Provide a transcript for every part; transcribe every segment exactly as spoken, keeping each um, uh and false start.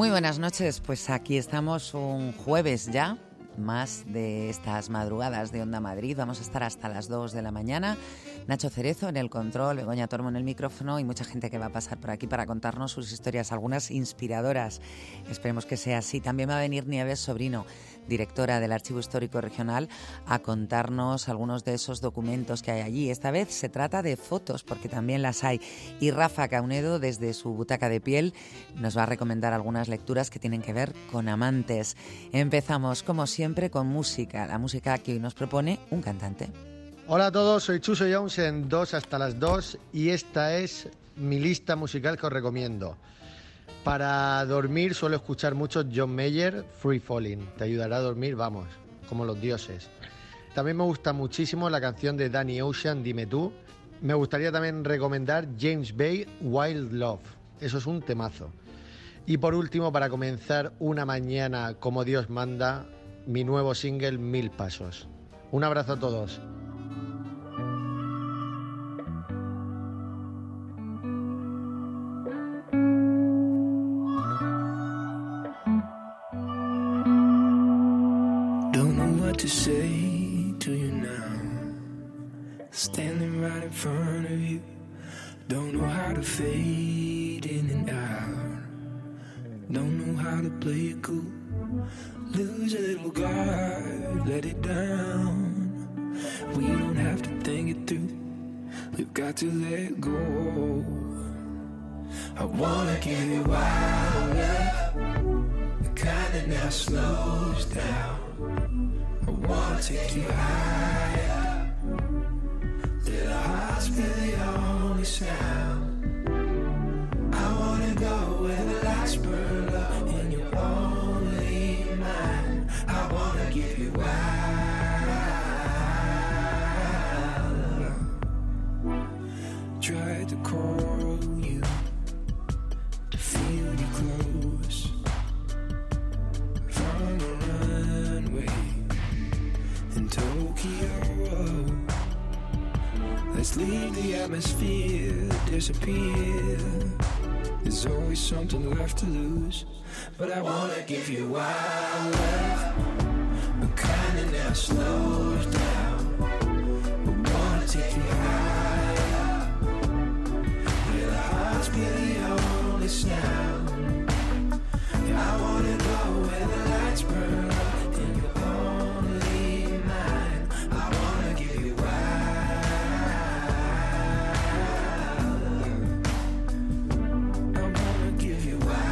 Muy buenas noches, pues aquí estamos un jueves ya, más de estas madrugadas de Onda Madrid. Vamos a estar hasta las dos de la mañana. Nacho Cerezo en el control, Begoña Tormo en el micrófono y mucha gente que va a pasar por aquí para contarnos sus historias, algunas inspiradoras. Esperemos que sea así. También va a venir Nieves Sobrino, directora del Archivo Histórico Regional, a contarnos algunos de esos documentos que hay allí. Esta vez se trata de fotos, porque también las hay. Y Rafa Caunedo, desde su butaca de piel, nos va a recomendar algunas lecturas que tienen que ver con amantes. Empezamos, como siempre, con música. La música que hoy nos propone un cantante. Hola a todos, soy Chuso Jones en dos hasta las dos y esta es mi lista musical que os recomiendo. Para dormir suelo escuchar mucho John Mayer, Free Falling. Te ayudará a dormir, vamos, como los dioses. También me gusta muchísimo la canción de Danny Ocean, Dime Tú. Me gustaría también recomendar James Bay, Wild Love. Eso es un temazo. Y por último, para comenzar una mañana como Dios manda, mi nuevo single, Mil Pasos. Un abrazo a todos. To say to you now, standing right in front of you, don't know how to fade in and out, don't know how to play it cool, lose a little guard, let it down, we don't have to think it through, we've got to let go. I wanna give you wild love, the kind that now slows down. I wanna take you higher, till our hearts be the only sound. I wanna go where the lights burn up and you're only mine. I wanna give you wild. Tried to call you, to feel you close, from the runway in Tokyo. Let's leave the atmosphere, disappear. There's always something left to lose, but I wanna give you wild love, the kind that now slows down. I wanna take you higher, where the hearts be the only sound. I wanna go where the lights burn up and you're only mine. I wanna give you wild. I wanna give you wild.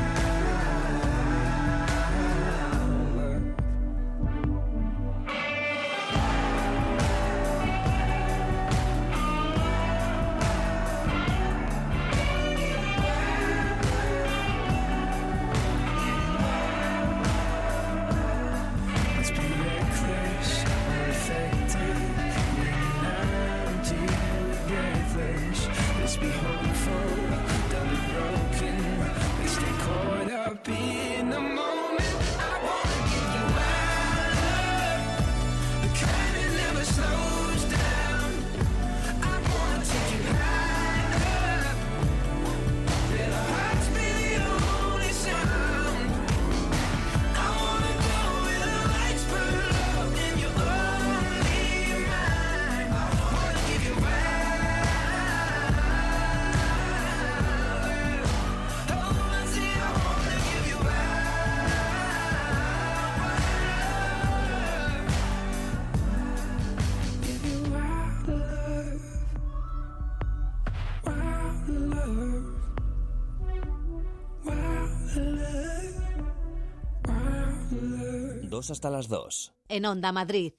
Hasta las dos. En Onda Madrid.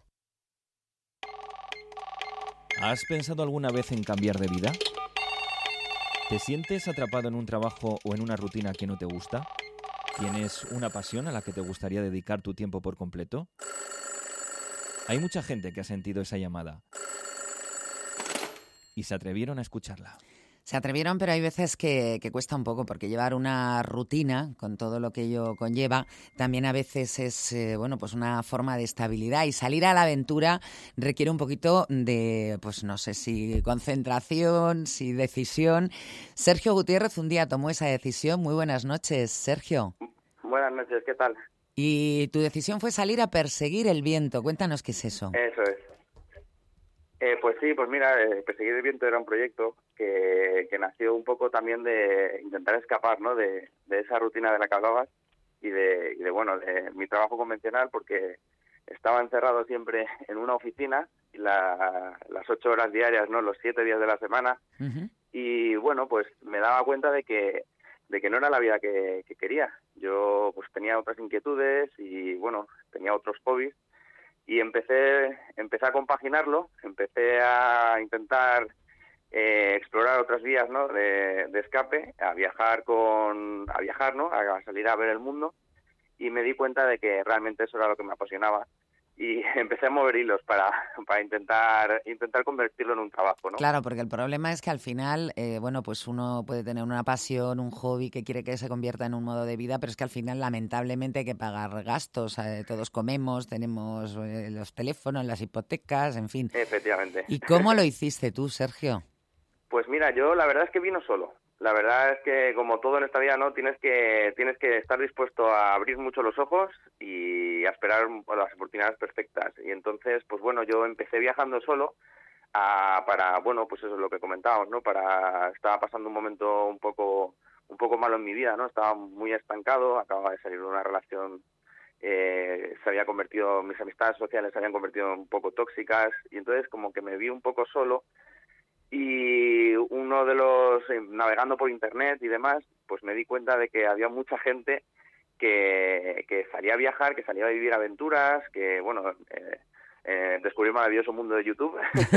¿Has pensado alguna vez en cambiar de vida? ¿Te sientes atrapado en un trabajo o en una rutina que no te gusta? ¿Tienes una pasión a la que te gustaría dedicar tu tiempo por completo? Hay mucha gente que ha sentido esa llamada y se atrevieron a escucharla. Se atrevieron, pero hay veces que, que cuesta un poco, porque llevar una rutina, con todo lo que ello conlleva, también a veces es eh, bueno, pues una forma de estabilidad. Y salir a la aventura requiere un poquito de, pues no sé si concentración, si decisión. Sergio Gutiérrez un día tomó esa decisión. Muy buenas noches, Sergio. Buenas noches, ¿qué tal? Y tu decisión fue salir a perseguir el viento. Cuéntanos qué es eso. Eso es. Eh, pues sí, pues mira, eh, Perseguir el Viento era un proyecto que, que nació un poco también de intentar escapar, ¿no? de, de esa rutina de la que hablabas y de, y de, bueno, de mi trabajo convencional, porque estaba encerrado siempre en una oficina, la, las ocho horas diarias, ¿no? Los siete días de la semana. Uh-huh. Y bueno, pues me daba cuenta de que de que no era la vida que, que quería. Yo pues tenía otras inquietudes y bueno, tenía otros hobbies. Y empecé empecé a compaginarlo, empecé a intentar eh, explorar otras vías, ¿no? de, de escape, a viajar con a viajar, ¿no? A salir a ver el mundo, y me di cuenta de que realmente eso era lo que me apasionaba. Y empecé a mover hilos para, para intentar intentar convertirlo en un trabajo, ¿no? Claro, porque el problema es que al final, eh, bueno, pues uno puede tener una pasión, un hobby que quiere que se convierta en un modo de vida, pero es que al final, lamentablemente, hay que pagar gastos. Eh, todos comemos, tenemos eh, los teléfonos, las hipotecas, en fin. Efectivamente. ¿Y cómo lo hiciste tú, Sergio? Pues mira, yo la verdad es que vino solo. La verdad es que, como todo en esta vida, ¿no? Tienes que tienes que estar dispuesto a abrir mucho los ojos y a esperar las oportunidades perfectas. Y entonces, pues bueno, yo empecé viajando solo a, para, bueno, pues eso es lo que comentábamos, ¿no? Para estaba pasando un momento un poco un poco malo en mi vida, ¿no? Estaba muy estancado, acababa de salir de una relación, eh, se había convertido, mis amistades sociales se habían convertido un poco tóxicas, y entonces como que me vi un poco solo. Y uno de los, eh, navegando por internet y demás, pues me di cuenta de que había mucha gente que, que salía a viajar, que salía a vivir aventuras, que, bueno, eh, eh, descubrí el maravilloso mundo de YouTube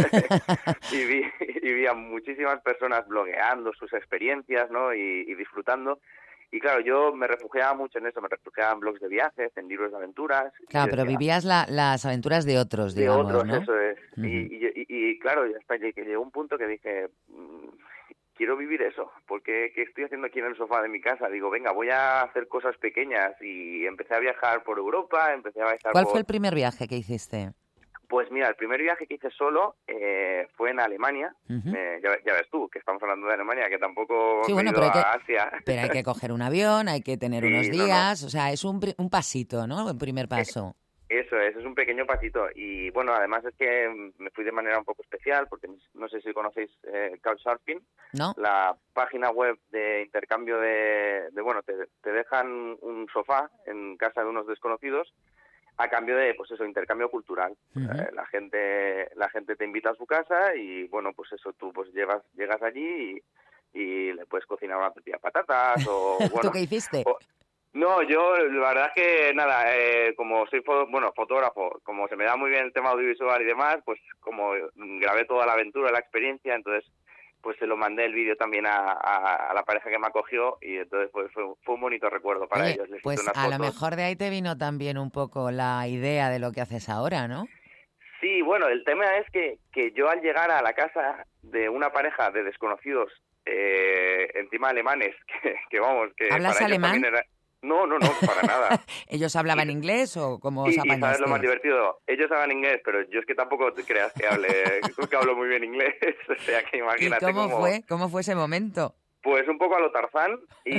y, vi, y vi a muchísimas personas blogueando sus experiencias, ¿no? y, y disfrutando. Y claro, yo me refugiaba mucho en eso, me refugiaba en blogs de viajes, en libros de aventuras. Claro, pero decía, vivías la, las aventuras de otros, digamos, de otros, ¿no? Eso es. Uh-huh. y, y, y, y claro, hasta que llegó un punto que dije, mmm, quiero vivir eso, porque ¿qué estoy haciendo aquí en el sofá de mi casa? Digo, venga, voy a hacer cosas pequeñas, y empecé a viajar por Europa, empecé a viajar ¿Cuál por... fue el primer viaje que hiciste? Pues mira, el primer viaje que hice solo eh, fue en Alemania. Uh-huh. Eh, ya, ya ves tú, que estamos hablando de Alemania, que tampoco sí, he bueno, ido pero hay a que, Asia. Pero hay que coger un avión, hay que tener sí, unos días, no, no. O sea, es un, un pasito, ¿no? El primer paso. Eh, eso es, es un pequeño pasito. Y bueno, además es que me fui de manera un poco especial, porque no sé si conocéis eh, Couchsurfing, ¿no? La página web de intercambio de, de bueno, te, te dejan un sofá en casa de unos desconocidos, a cambio de, pues eso, intercambio cultural. Uh-huh. Eh, la gente la gente te invita a su casa y, bueno, pues eso, tú pues llegas llegas allí y, y le puedes cocinar una tortilla de patatas o, bueno... ¿Tú qué hiciste? O, no, yo la verdad es que, nada, eh, como soy, bueno, fotógrafo, como se me da muy bien el tema audiovisual y demás, pues como grabé toda la aventura, la experiencia, entonces... pues se lo mandé el vídeo también a, a, a la pareja que me acogió, y entonces pues fue, fue un bonito recuerdo para Oye, ellos. Les pues hice unas a fotos. Lo mejor de ahí te vino también un poco la idea de lo que haces ahora, ¿no? Sí, bueno, el tema es que, que yo al llegar a la casa de una pareja de desconocidos, eh, encima alemanes, que, que vamos, que ¿hablas para alemán? ellos también era... No, no, no, para nada. ¿Ellos hablaban y, inglés o cómo os y, apañaste? Y sabes lo más divertido, ellos hablan inglés, pero yo es que tampoco te creas que hable, creo que hablo muy bien inglés, o sea que imagínate. ¿Y cómo cómo... fue? ¿Cómo fue ese momento? Pues un poco a lo Tarzán,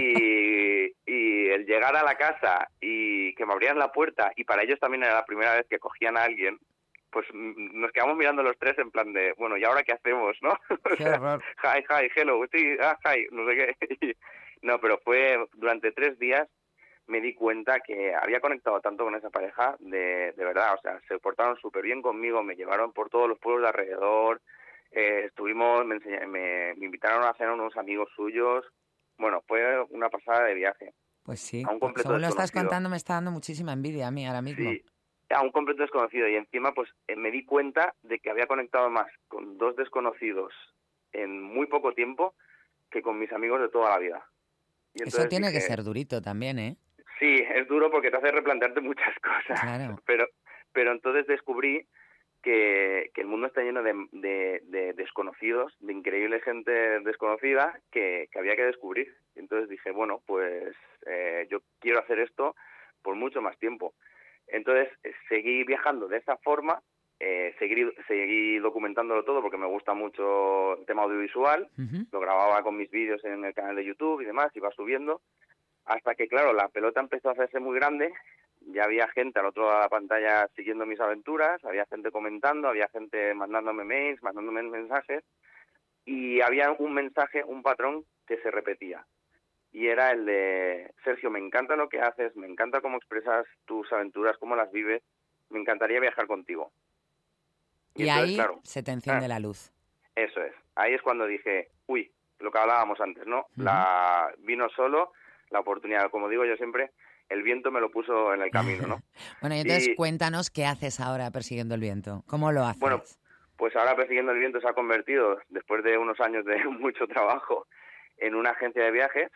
y, y el llegar a la casa y que me abrieran la puerta, y para ellos también era la primera vez que cogían a alguien, pues nos quedamos mirando los tres en plan de, bueno, ¿y ahora qué hacemos, no? Qué horror. Hi, hi, hello, sí, ah, hi, no sé qué. No, pero fue durante tres días me di cuenta que había conectado tanto con esa pareja, de, de verdad, o sea, se portaron súper bien conmigo, me llevaron por todos los pueblos de alrededor, eh, estuvimos, me, enseñé, me, me invitaron a hacer unos amigos suyos, bueno, fue una pasada de viaje. Pues sí, a un completo según lo estás desconocido. contando me está dando muchísima envidia a mí ahora mismo. Sí, a un completo desconocido, y encima pues eh, me di cuenta de que había conectado más con dos desconocidos en muy poco tiempo que con mis amigos de toda la vida. Y eso tiene dije, que ser durito también, ¿eh? Sí, es duro porque te hace replantearte muchas cosas, claro. pero pero entonces descubrí que, que el mundo está lleno de, de, de, descono- desconocidos, de increíble gente desconocida que, que había que descubrir. Entonces dije, bueno, pues eh, yo quiero hacer esto por mucho más tiempo. Entonces eh, seguí viajando de esa forma, eh, seguí, seguí documentándolo todo porque me gusta mucho el tema audiovisual, Ujú. lo grababa con mis vídeos en el canal de YouTube y demás, iba subiendo, hasta que, claro, la pelota empezó a hacerse muy grande. Ya había gente al otro lado de la pantalla siguiendo mis aventuras, había gente comentando, había gente mandándome mails, mandándome mensajes, y había un mensaje, un patrón que se repetía. Y era el de, Sergio, me encanta lo que haces, me encanta cómo expresas tus aventuras, cómo las vives, me encantaría viajar contigo. Y, Y entonces, ahí claro, se te enciende ah, la luz. eso es. Ahí es cuando dije, uy, lo que hablábamos antes, ¿no? Ujú. La vino solo la oportunidad, como digo yo siempre, el viento me lo puso en el camino, ¿no? Bueno, y entonces Y cuéntanos qué haces ahora persiguiendo el viento. ¿Cómo lo bueno, haces? pues ahora Persiguiendo el Viento se ha convertido, después de unos años de mucho trabajo, en una agencia de viajes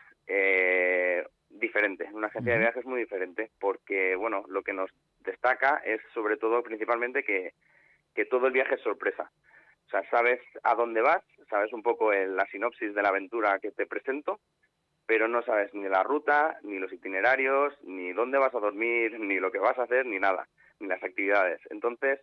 eh, diferente, una agencia de Ujú. viajes muy diferente, porque bueno, lo que nos destaca es sobre todo, principalmente, que, que todo el viaje es sorpresa. O sea, sabes a dónde vas, sabes un poco el- la sinopsis de la aventura que te presento, pero no sabes ni la ruta, ni los itinerarios, ni dónde vas a dormir, ni lo que vas a hacer, ni nada, ni las actividades. Entonces,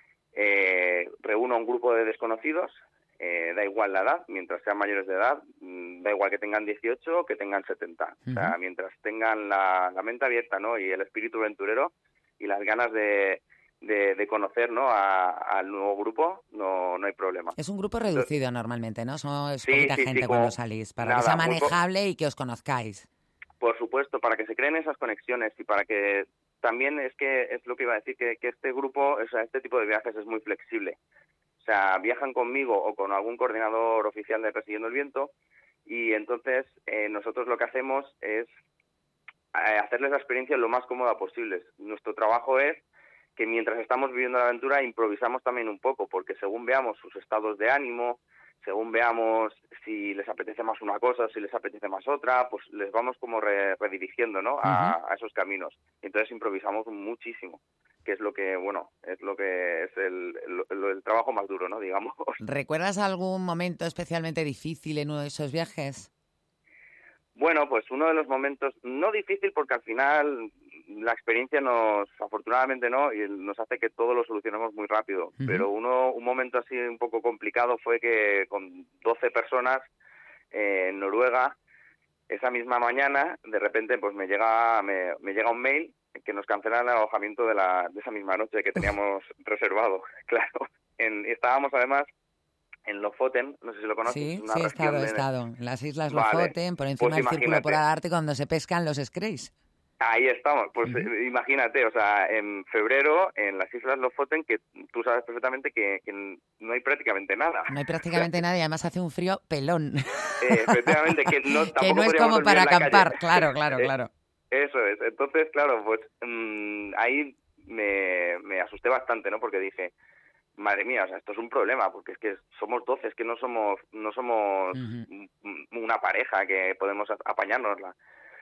eh, reúno a un grupo de desconocidos, eh, da igual la edad, mientras sean mayores de edad, mm, da igual que tengan dieciocho o que tengan setenta. O sea, Ujú. mientras tengan la, la mente abierta, ¿no? Y el espíritu aventurero y las ganas de, de, de conocer, ¿no? A- al nuevo grupo, no, no hay problema. Es un grupo Entonces, reducido normalmente, ¿no? Son, es sí, poquita sí, sí, gente cuando como salís, para que sea nada, muy po- manejable y que os conozcáis. por supuesto, para que se creen esas conexiones y para que también es que es lo que iba a decir, que, que este grupo, o sea, este tipo de viajes es muy flexible. O sea, viajan conmigo o con algún coordinador oficial de Persiguiendo el Viento, y entonces eh, nosotros lo que hacemos es eh, hacerles la experiencia lo más cómoda posible. Nuestro trabajo es que mientras estamos viviendo la aventura improvisamos también un poco, porque según veamos sus estados de ánimo, según veamos si les apetece más una cosa o si les apetece más otra, pues les vamos como re- redirigiendo, ¿no? Ujú. a, a esos caminos. Entonces improvisamos muchísimo, que es lo que, bueno, es lo que es el, el, el trabajo más duro, ¿no? Digamos. ¿Recuerdas algún momento especialmente difícil en uno de esos viajes? Bueno, pues uno de los momentos, no difícil porque al final la experiencia nos, afortunadamente no, y nos hace que todo lo solucionemos muy rápido, Ujú. pero uno, un momento así un poco complicado fue que con doce personas eh, en Noruega, esa misma mañana, de repente pues me llega, me, me llega un mail que nos cancelan el alojamiento de, la, de esa misma noche que teníamos reservado, claro. En, estábamos además en Lofoten, no sé si lo conoces, Sí, una sí, he estado, región he de... estado. En las Islas Vale, Lofoten, por encima pues del Círculo imagínate. Polar Ártico, donde se pescan los scrays. Ahí estamos, pues Ujú. eh, imagínate, o sea, en febrero en las Islas Lofoten, que tú sabes perfectamente que, que no hay prácticamente nada. No hay O sea, prácticamente nada y además hace un frío pelón. eh, efectivamente, que no, Que tampoco no es podríamos como dormir para en la calle. acampar. Claro, claro, Eh, claro. Eso es, entonces, claro, pues mmm, ahí me, me asusté bastante, ¿no? Porque dije, madre mía, o sea, esto es un problema, porque es que somos doce, es que no somos, no somos Ujú. una pareja que podemos apañárnosla.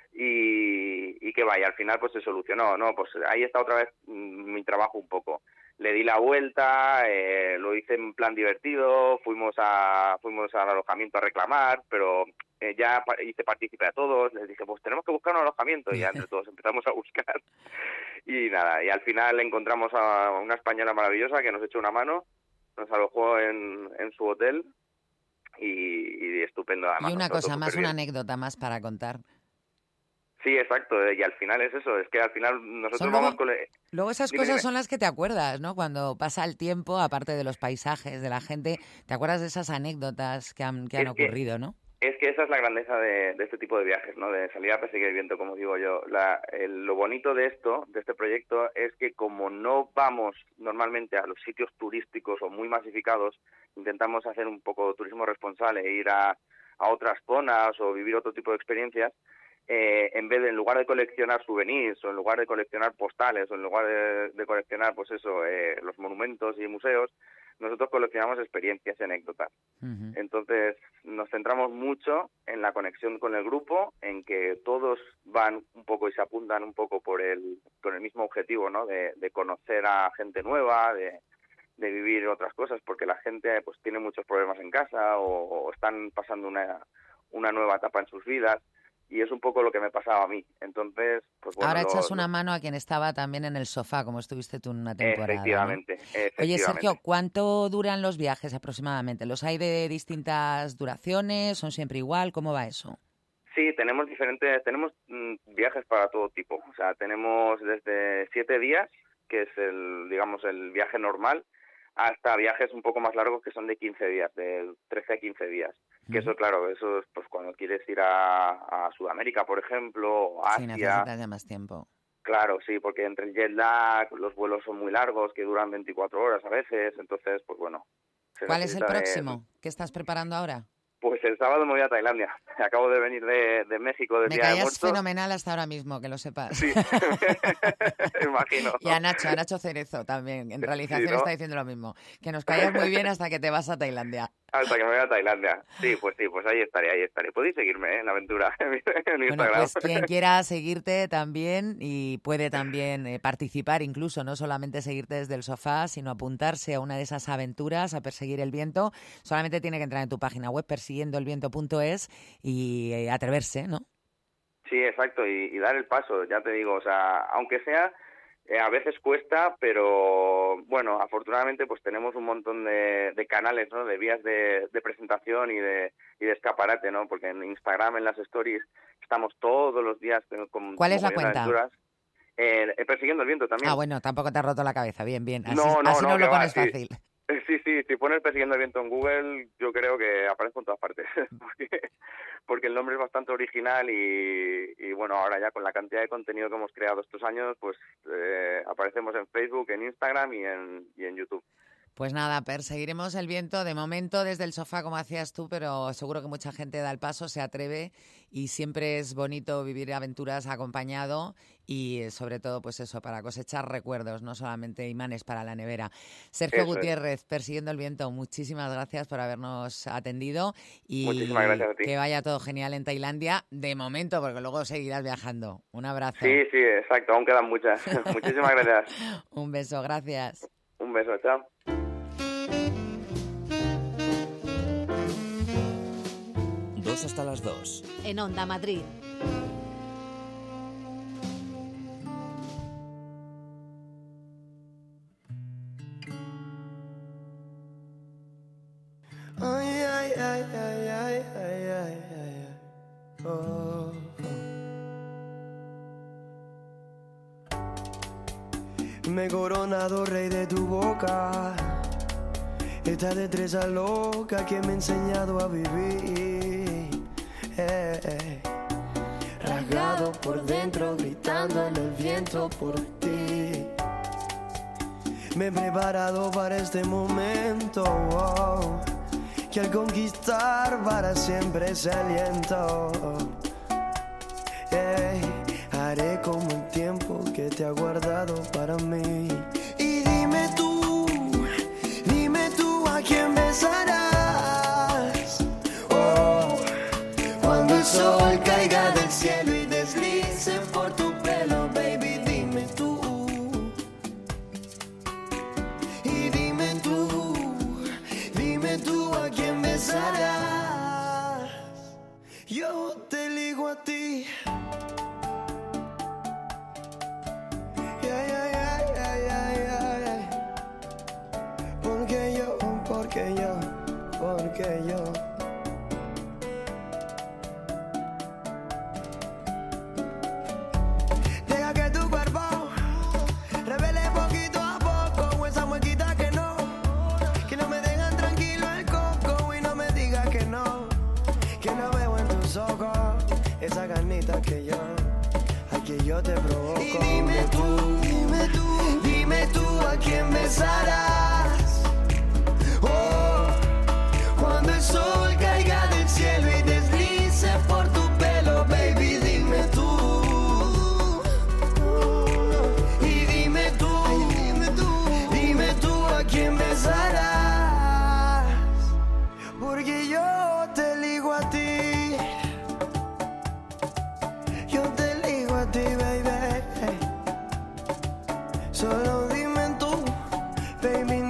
Y, y que vaya, al final pues se solucionó, ¿no? Pues ahí está otra vez mm, mi trabajo un poco. Le di la vuelta, eh, lo hice en plan divertido, fuimos a fuimos al alojamiento a reclamar, pero eh, ya pa- hice partícipe a todos, les dije, pues tenemos que buscar un alojamiento, y ya entre todos empezamos a buscar. Y nada, y al final encontramos a una española maravillosa que nos echó una mano, nos alojó en, en su hotel, y, y estupendo, además Y nos una trató cosa más, súper una bien. anécdota más para contar. Sí, exacto, eh, y al final es eso, es que al final Son nosotros luego, vamos con... el- luego esas Dime, cosas dime. son las que te acuerdas, ¿no? Cuando pasa el tiempo, aparte de los paisajes, de la gente, te acuerdas de esas anécdotas que han, que han Es que ocurrido, ¿no? es que esa es la grandeza de, de este tipo de viajes, ¿no? De salir a perseguir el viento, como digo yo. La, el- lo bonito de esto, de este proyecto, es que como no vamos normalmente a los sitios turísticos o muy masificados, intentamos hacer un poco turismo responsable e ir a, a otras zonas o vivir otro tipo de experiencias. Eh, en vez de, en lugar de coleccionar souvenirs o en lugar de coleccionar postales o en lugar de, de coleccionar, pues eso, eh, los monumentos y museos, nosotros coleccionamos experiencias y anécdotas. Ujú. Entonces nos centramos mucho en la conexión con el grupo, en que todos van un poco y se apuntan un poco por el, con el mismo objetivo, ¿no? De, de conocer a gente nueva, de, de vivir otras cosas, porque la gente pues tiene muchos problemas en casa o, o están pasando una, una nueva etapa en sus vidas. Y es un poco lo que me pasaba a mí. Entonces, pues bueno... Ahora lo, echas lo... una mano a quien estaba también en el sofá, como estuviste tú en una temporada. Efectivamente, ¿no? efectivamente. Oye, Sergio, ¿cuánto duran los viajes aproximadamente? ¿Los hay de distintas duraciones? ¿Son siempre igual? ¿Cómo va eso? Sí, tenemos diferentes... Tenemos mm, viajes para todo tipo. O sea, tenemos desde siete días, que es el, digamos, el viaje normal, hasta viajes un poco más largos que son de quince días, de trece a quince días. Que eso, claro, eso es pues cuando quieres ir a, a Sudamérica, por ejemplo, o a Asia. Sí, necesitas ya más tiempo. Claro, sí, porque entre el jet lag, los vuelos son muy largos, que duran veinticuatro horas a veces, entonces, pues bueno. ¿Cuál es el próximo? De... ¿Qué estás preparando ahora? Pues el sábado me voy a Tailandia. Acabo de venir de, de México del Me Día de caías Muertos. fenomenal hasta ahora mismo, que lo sepas. Sí, imagino. Y a Nacho, a Nacho Cerezo también, en realización sí, ¿no? está diciendo lo mismo. Que nos caías muy bien hasta que te vas a Tailandia. Hasta que me voy a Tailandia. Sí, pues sí, pues ahí estaré, ahí estaré. Podéis seguirme ¿eh? en la aventura en Instagram. Bueno, pues quien quiera seguirte también y puede también eh, participar incluso, no solamente seguirte desde el sofá, sino apuntarse a una de esas aventuras, a perseguir el viento. Solamente tiene que entrar en tu página web, persiguiendo el viento punto es, y eh, atreverse, ¿no? Sí, exacto, y, y dar el paso, ya te digo, o sea, aunque sea... Eh, a veces cuesta, pero bueno, afortunadamente pues tenemos un montón de, de canales, ¿no? De vías de, de presentación y de, y de escaparate, ¿no? Porque en Instagram, en las stories, estamos todos los días con... ¿Cuál es la cuenta? Eh, eh, persiguiendo el viento también. Ah, bueno, tampoco te has roto la cabeza, bien, bien. Así no, no, así no, nos lo va, pones sí. fácil. Sí, sí, si pones persiguiendo el viento en Google, yo creo que aparezco en todas partes. porque, porque el nombre es bastante original y, y bueno, ahora ya con la cantidad de contenido que hemos creado estos años, pues eh, aparecemos en Facebook, en Instagram y en, y en YouTube. Pues nada, perseguiremos el viento de momento desde el sofá como hacías tú, pero seguro que mucha gente da el paso, se atreve y siempre es bonito vivir aventuras acompañado y sobre todo pues eso, para cosechar recuerdos, no solamente imanes para la nevera. Sergio Eso Gutiérrez, es. Persiguiendo el viento, muchísimas gracias por habernos atendido y muchísimas gracias a ti. Que vaya todo genial en Tailandia de momento, porque luego seguirás viajando. Un abrazo. Sí, sí, exacto, aún quedan muchas. Muchísimas gracias. Un beso, gracias. Un beso, chao. Dos hasta las dos. En Onda Madrid. Ay, ay, ay, ay, ay, ay, ay, ay, oh, oh. Me he coronado rey de tu boca. Esta destreza loca que me ha enseñado a vivir. Eh, eh. Rasgado por dentro, gritando en el viento por ti. Me he preparado para este momento, oh, que al conquistar para siempre se aliento. Hey, haré como el tiempo que te ha guardado para mí. Y dime tú, dime tú a quién besarás. Oh, cuando el sol caiga del cielo y deslice por tu pelo, baby, dime tú. Y dime tú, dime tú a quién besarás. Yo te elijo a ti. Yeah, yeah, yeah, yeah, yeah, yeah. Porque yo, porque yo, porque yo. Deja que tu cuerpo revele poquito a poco esa muequita que no, que no me dejan tranquilo el coco y no me digas que no, que no veo en tus ojos esa ganita que yo, a que yo te provoco. Y dime tú, dime tú, dime tú a quién besarás. Oh, cuando el sol caiga del cielo y deslice por tu pelo, baby, dime tú. Y dime tú, dime tú, dime tú a quién besarás. Porque yo te elijo a ti. Yo te elijo a ti, baby. Solo dime tú, baby.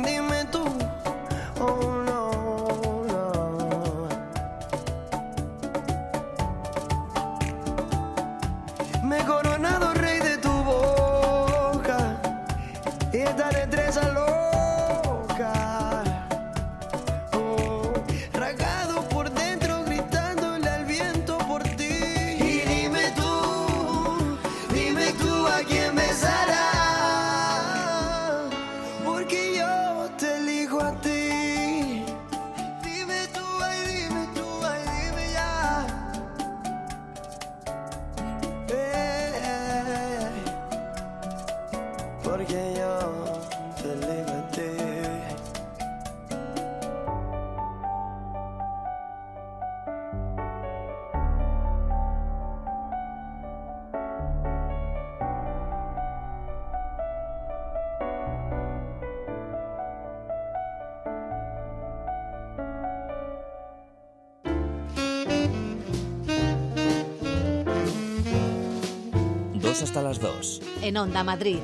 dos hasta las dos. En Onda Madrid.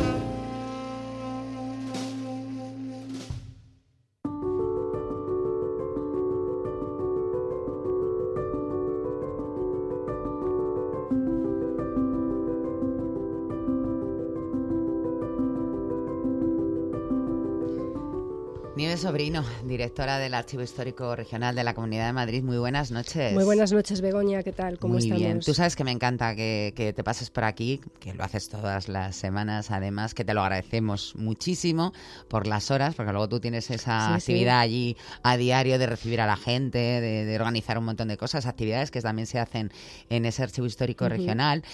Nieves Sobrino, directora del Archivo Histórico Regional de la Comunidad de Madrid. Muy buenas noches. Muy buenas noches, Begoña. ¿Qué tal? ¿Cómo Muy estamos? bien. Tú sabes que me encanta que, que te pases por aquí, que lo haces todas las semanas, además, que te lo agradecemos muchísimo por las horas, porque luego tú tienes esa Sí, actividad sí. allí a diario de recibir a la gente, de, de organizar un montón de cosas, actividades que también se hacen en ese Archivo Histórico Ujú. Regional.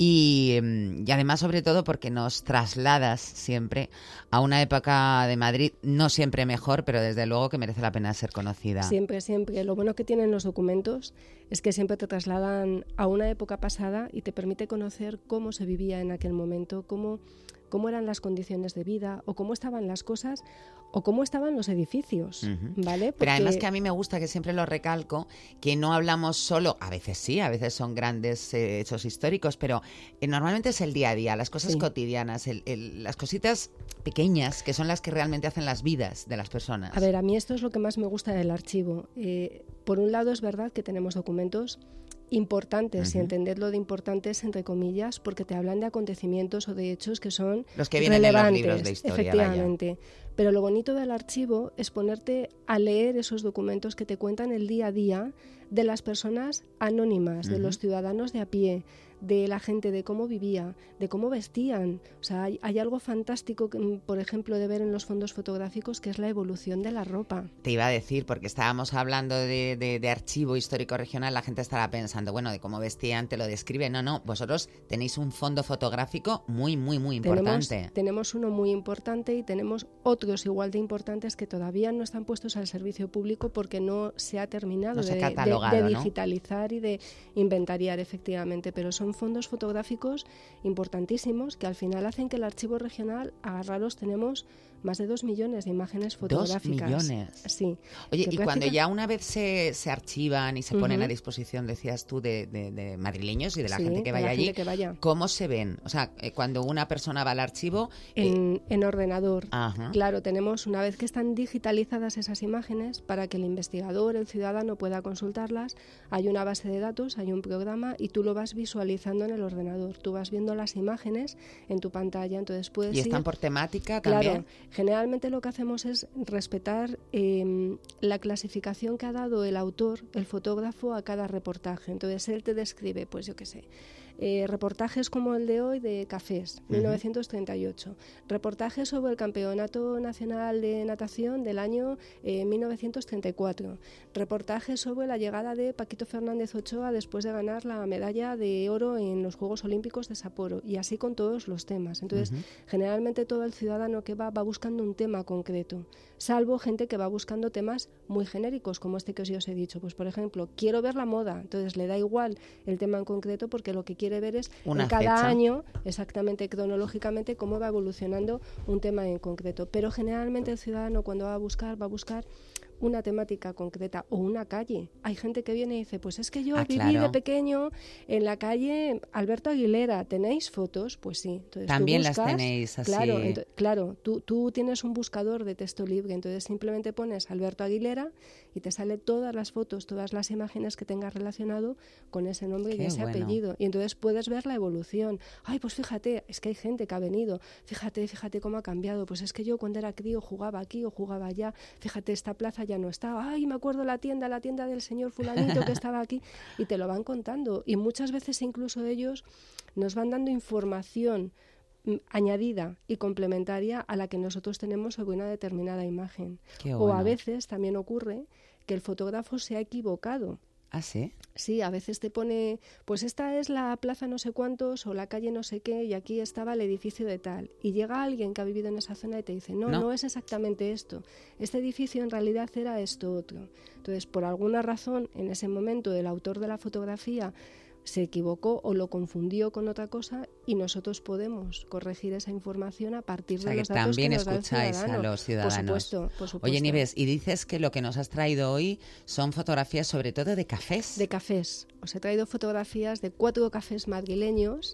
Y, y además, sobre todo, porque nos trasladas siempre a una época de Madrid, no siempre mejor, pero desde luego que merece la pena ser conocida. Siempre, siempre. Lo bueno que tienen los documentos es que siempre te trasladan a una época pasada y te permite conocer cómo se vivía en aquel momento, cómo, cómo eran las condiciones de vida o cómo estaban las cosas o cómo estaban los edificios, Ujú. ¿vale? Pero Porque- además que a mí me gusta, que siempre lo recalco, que no hablamos solo, a veces sí, a veces son grandes eh, hechos históricos, pero eh, normalmente es el día a día, las cosas Sí. cotidianas, el- el- las cositas pequeñas que son las que realmente hacen las vidas de las personas. A ver, a mí esto es lo que más me gusta del archivo. Eh, por un lado es verdad que tenemos documentos importantes, y Ujú. entendedlo de importantes entre comillas, porque te hablan de acontecimientos o de hechos que son Los que vienen en los relevantes, libros de historia, vaya. efectivamente. Pero lo bonito del archivo es ponerte a leer esos documentos que te cuentan el día a día de las personas anónimas, de Ujú. los ciudadanos de a pie, de la gente, de cómo vivía, de cómo vestían. O sea, hay, hay algo fantástico, que, mm, por ejemplo, de ver en los fondos fotográficos, que es la evolución de la ropa. Te iba a decir, porque estábamos hablando de, de- de archivo histórico regional, la gente estará pensando, bueno, de cómo vestían, te lo describe. No, no, vosotros tenéis un fondo fotográfico muy, muy, muy importante. Tenemos, tenemos uno muy importante y tenemos otros igual de importantes que todavía no están puestos al servicio público porque no se ha terminado No se ha de, de- catalogado, de ¿no? digitalizar y de inventariar, efectivamente. Pero son fondos fotográficos importantísimos que al final hacen que el archivo regional, agarraros, tenemos más de dos millones de imágenes fotográficas. Dos millones. Sí. Oye, Que y cuando práctica- ya una vez se, se archivan y se ponen Ujú. a disposición, decías tú, de, de- de madrileños y de la Sí, gente que de vaya la allí, gente que vaya. ¿cómo se ven? O sea, eh, cuando una persona va al archivo... eh, En, en ordenador. Ajá. Claro, tenemos, una vez que están digitalizadas esas imágenes, para que el investigador, el ciudadano pueda consultarlas, hay una base de datos, hay un programa y tú lo vas visualizando en el ordenador. Tú vas viendo las imágenes en tu pantalla, entonces puedes ¿Y están ir- por temática Claro, también? generalmente lo que hacemos es respetar eh, la clasificación que ha dado el autor, el fotógrafo, a cada reportaje. Entonces él te describe, pues yo qué sé, eh, reportajes como el de hoy de Cafés, Ujú. mil novecientos treinta y ocho, reportajes sobre el Campeonato Nacional de Natación del año eh, mil novecientos treinta y cuatro, reportajes sobre la llegada de Paquito Fernández Ochoa después de ganar la medalla de oro en los Juegos Olímpicos de Sapporo, y así con todos los temas. Entonces, Ujú. generalmente todo el ciudadano que va va buscando un tema concreto, salvo gente que va buscando temas muy genéricos, como este que os, yo os he dicho. Pues, por ejemplo, quiero ver la moda, entonces le da igual el tema en concreto porque lo que quiere ver es Una en cada fecha. año, exactamente cronológicamente, cómo va evolucionando un tema en concreto. Pero generalmente el ciudadano, cuando va a buscar, va a buscar una temática concreta o una calle. Hay gente que viene y dice, pues es que yo Ah, viví claro. de pequeño en la calle Alberto Aguilera, ¿tenéis fotos? Pues sí. Entonces, tú También las buscas, tenéis así. Claro, ento- claro tú, tú tienes un buscador de texto libre, entonces simplemente pones Alberto Aguilera y te sale todas las fotos, todas las imágenes que tengas relacionado con ese nombre Qué y ese bueno. apellido. Y entonces puedes ver la evolución. Ay, pues fíjate, es que hay gente que ha venido. Fíjate, fíjate cómo ha cambiado. Pues es que yo cuando era crío jugaba aquí o jugaba allá. Fíjate, esta plaza ya no está. Ay, me acuerdo la tienda, la tienda del señor fulanito que estaba aquí. Y te lo van contando. Y muchas veces incluso ellos nos van dando información mm, añadida y complementaria a la que nosotros tenemos sobre una determinada imagen. Qué O bueno. a veces también ocurre que el fotógrafo se ha equivocado. ¿Ah, sí? Sí, a veces te pone, pues esta es la plaza no sé cuántos o la calle no sé qué y aquí estaba el edificio de tal. Y llega alguien que ha vivido en esa zona y te dice, no, No. no, es exactamente esto. Este edificio en realidad era esto otro. Entonces, por alguna razón, en ese momento el autor de la fotografía se equivocó o lo confundió con otra cosa y nosotros podemos corregir esa información a partir O sea, de que los datos también que nos da el escucháis a ciudadano. los ciudadanos. Por supuesto, por supuesto. Oye, Nieves, y dices que lo que nos has traído hoy son fotografías sobre todo de cafés. De cafés. Os he traído fotografías de cuatro cafés madrileños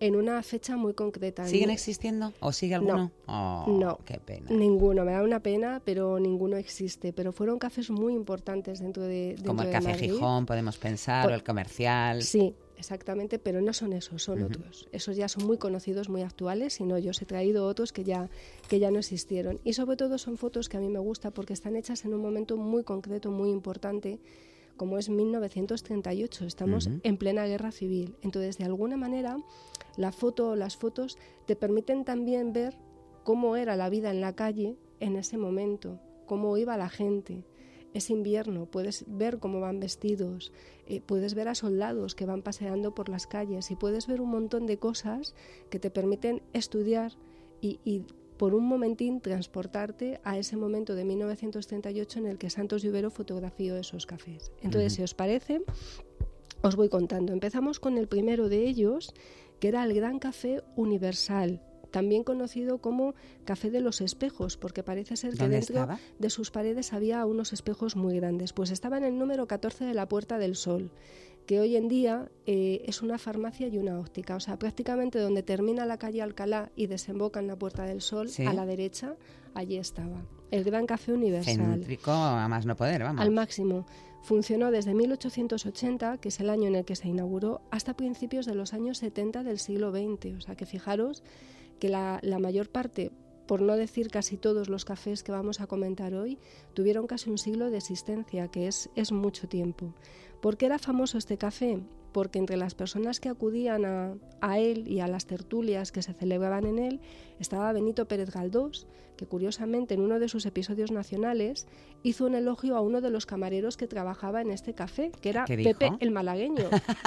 en una fecha muy concreta. ¿Siguen existiendo o sigue alguno? No, oh, no, qué pena. Ninguno, me da una pena, pero ninguno existe. Pero fueron cafés muy importantes dentro de dentro Como el de Café Madrid. Gijón, podemos pensar, Por- o el Comercial. Sí, exactamente, pero no son esos, son Ujú. otros. Esos ya son muy conocidos, muy actuales, sino yo os he traído otros que ya, que ya no existieron. Y sobre todo son fotos que a mí me gustan porque están hechas en un momento muy concreto, muy importante, como es mil novecientos treinta y ocho. Estamos Ujú. en plena guerra civil. Entonces, de alguna manera, la foto o las fotos te permiten también ver cómo era la vida en la calle en ese momento, cómo iba la gente. Es invierno, puedes ver cómo van vestidos, eh, puedes ver a soldados que van paseando por las calles y puedes ver un montón de cosas que te permiten estudiar y, y por un momentín transportarte a ese momento de mil novecientos treinta y ocho en el que Santos Llovero fotografió esos cafés. Entonces, Ujú. si os parece, os voy contando. Empezamos con el primero de ellos, que era el Gran Café Universal, también conocido como Café de los Espejos, porque parece ser que ¿Dónde dentro estaba? de sus paredes había unos espejos muy grandes. Pues estaba en el número catorce de la Puerta del Sol, que hoy en día eh, es una farmacia y una óptica. O sea, prácticamente donde termina la calle Alcalá y desemboca en la Puerta del Sol, Sí. a la derecha, allí estaba. El Gran Café Universal. Céntrico a más no poder, vamos. Al máximo. Funcionó desde mil ochocientos ochenta, que es el año en el que se inauguró, hasta principios de los años setenta del siglo veinte. O sea que fijaros que la, la mayor parte, por no decir casi todos los cafés que vamos a comentar hoy, tuvieron casi un siglo de existencia, que es, es mucho tiempo. ¿Por qué era famoso este café? Porque entre las personas que acudían a, a él y a las tertulias que se celebraban en él, estaba Benito Pérez Galdós, que curiosamente en uno de sus episodios nacionales hizo un elogio a uno de los camareros que trabajaba en este café, que era ¿Qué dijo? Pepe el Malagueño.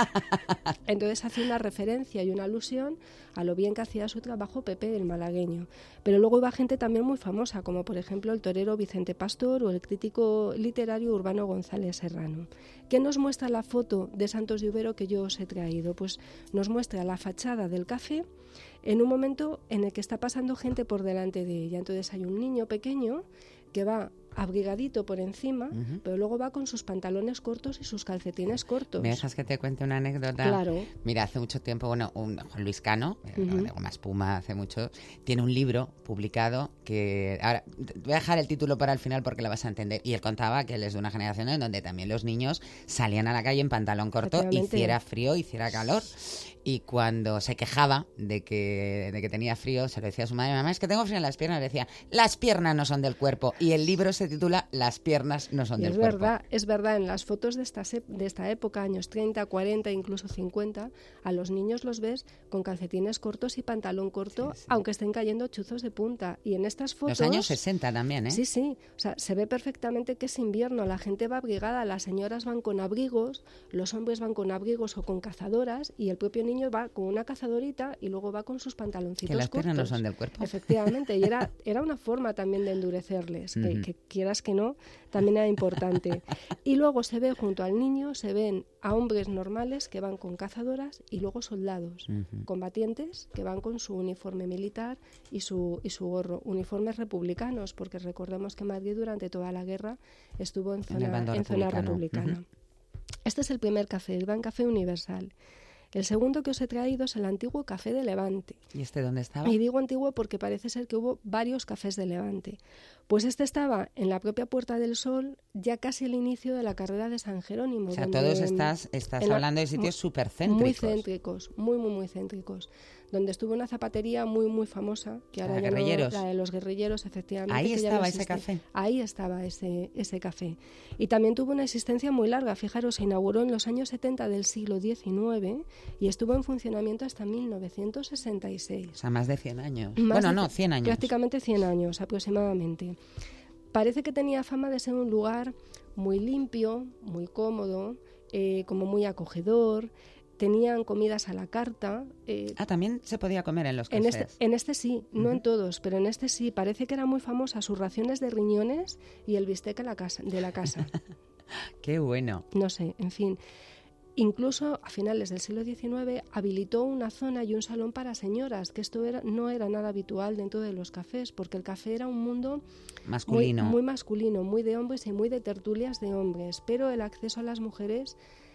Entonces hacía una referencia y una alusión a lo bien que hacía su trabajo Pepe el Malagueño. Pero luego iba gente también muy famosa, como por ejemplo el torero Vicente Pastor o el crítico literario Urbano González Serrano. ¿Qué nos muestra la foto de Santos Llovero que yo os he traído? Pues nos muestra la fachada del café en un momento en el que está pasando gente por delante de ella. Entonces hay un niño pequeño que va abrigadito por encima, Ujú. pero luego va con sus pantalones cortos y sus calcetines cortos. ¿Me dejas que te cuente una anécdota? Claro. Mira, hace mucho tiempo, bueno, un, Juan Luis Cano, eh, Ujú. de Goma Espuma, hace mucho, tiene un libro publicado que... Ahora, te voy a dejar el título para el final porque lo vas a entender. Y él contaba que él es de una generación en donde también los niños salían a la calle en pantalón corto, Efectivamente. hiciera frío, hiciera calor. Y cuando se quejaba de que, de que tenía frío, se lo decía a su madre: mamá, es que tengo frío en las piernas. Le decía: las piernas no son del cuerpo. Y el libro se titula Las piernas no son Y del es cuerpo. verdad, es verdad, en las fotos de esta, sep- de esta época, años treinta, cuarenta, incluso cincuenta, a los niños los ves con calcetines cortos y pantalón corto, Sí, sí. aunque estén cayendo chuzos de punta. Y en estas fotos... Los años sesenta también, ¿eh? Sí, sí, o sea, se ve perfectamente que es invierno, la gente va abrigada, las señoras van con abrigos, los hombres van con abrigos o con cazadoras y el propio niño va con una cazadorita y luego va con sus pantaloncitos Que las cortos. piernas no son del cuerpo. Efectivamente, y era, era una forma también de endurecerles, que, Ujú. que quieras que no, también era importante. Y luego se ve junto al niño, se ven a hombres normales que van con cazadoras y luego soldados, Ujú. combatientes que van con su uniforme militar y su, y su gorro, uniformes republicanos, porque recordemos que Madrid durante toda la guerra estuvo en En el zona, bando en zona republicano. republicana. Ujú. Este es el primer café, el Gran Café Universal. El segundo que os he traído es el antiguo Café de Levante. ¿Y este dónde estaba? Y digo antiguo porque parece ser que hubo varios cafés de Levante. Pues este estaba en la propia Puerta del Sol, ya casi al inicio de la carrera de San Jerónimo. O sea, donde, todos estás, estás en la- hablando de sitios mu- súper Muy céntricos. céntricos, muy, muy, muy céntricos. Donde estuvo una zapatería muy, muy famosa, que ¿La ahora de ya no- guerrilleros? la de los guerrilleros, efectivamente. Ahí que ya no estaba ese existe. café. Ahí estaba ese, ese café. Y también tuvo una existencia muy larga. Fijaros, se inauguró en los años setenta del siglo diecinueve y estuvo en funcionamiento hasta mil novecientos sesenta y seis. O sea, más de cien años. Más bueno, de no, ce- cien años. Prácticamente cien años aproximadamente. Parece que tenía fama de ser un lugar muy limpio, muy cómodo, eh, como muy acogedor. Tenían comidas a la carta. eh, Ah, también se podía comer en los en, cafés. este, en este sí, no Ujú. en todos, pero en este sí. Parece que era muy famosa sus raciones de riñones y el bistec a la casa, de la casa. Qué bueno. No sé, en fin. Incluso a finales del siglo diecinueve habilitó una zona y un salón para señoras, que esto era, no era nada habitual dentro de los cafés, porque el café era un mundo muy, Masculino. muy masculino, muy de hombres y muy de tertulias de hombres, pero el acceso a las mujeres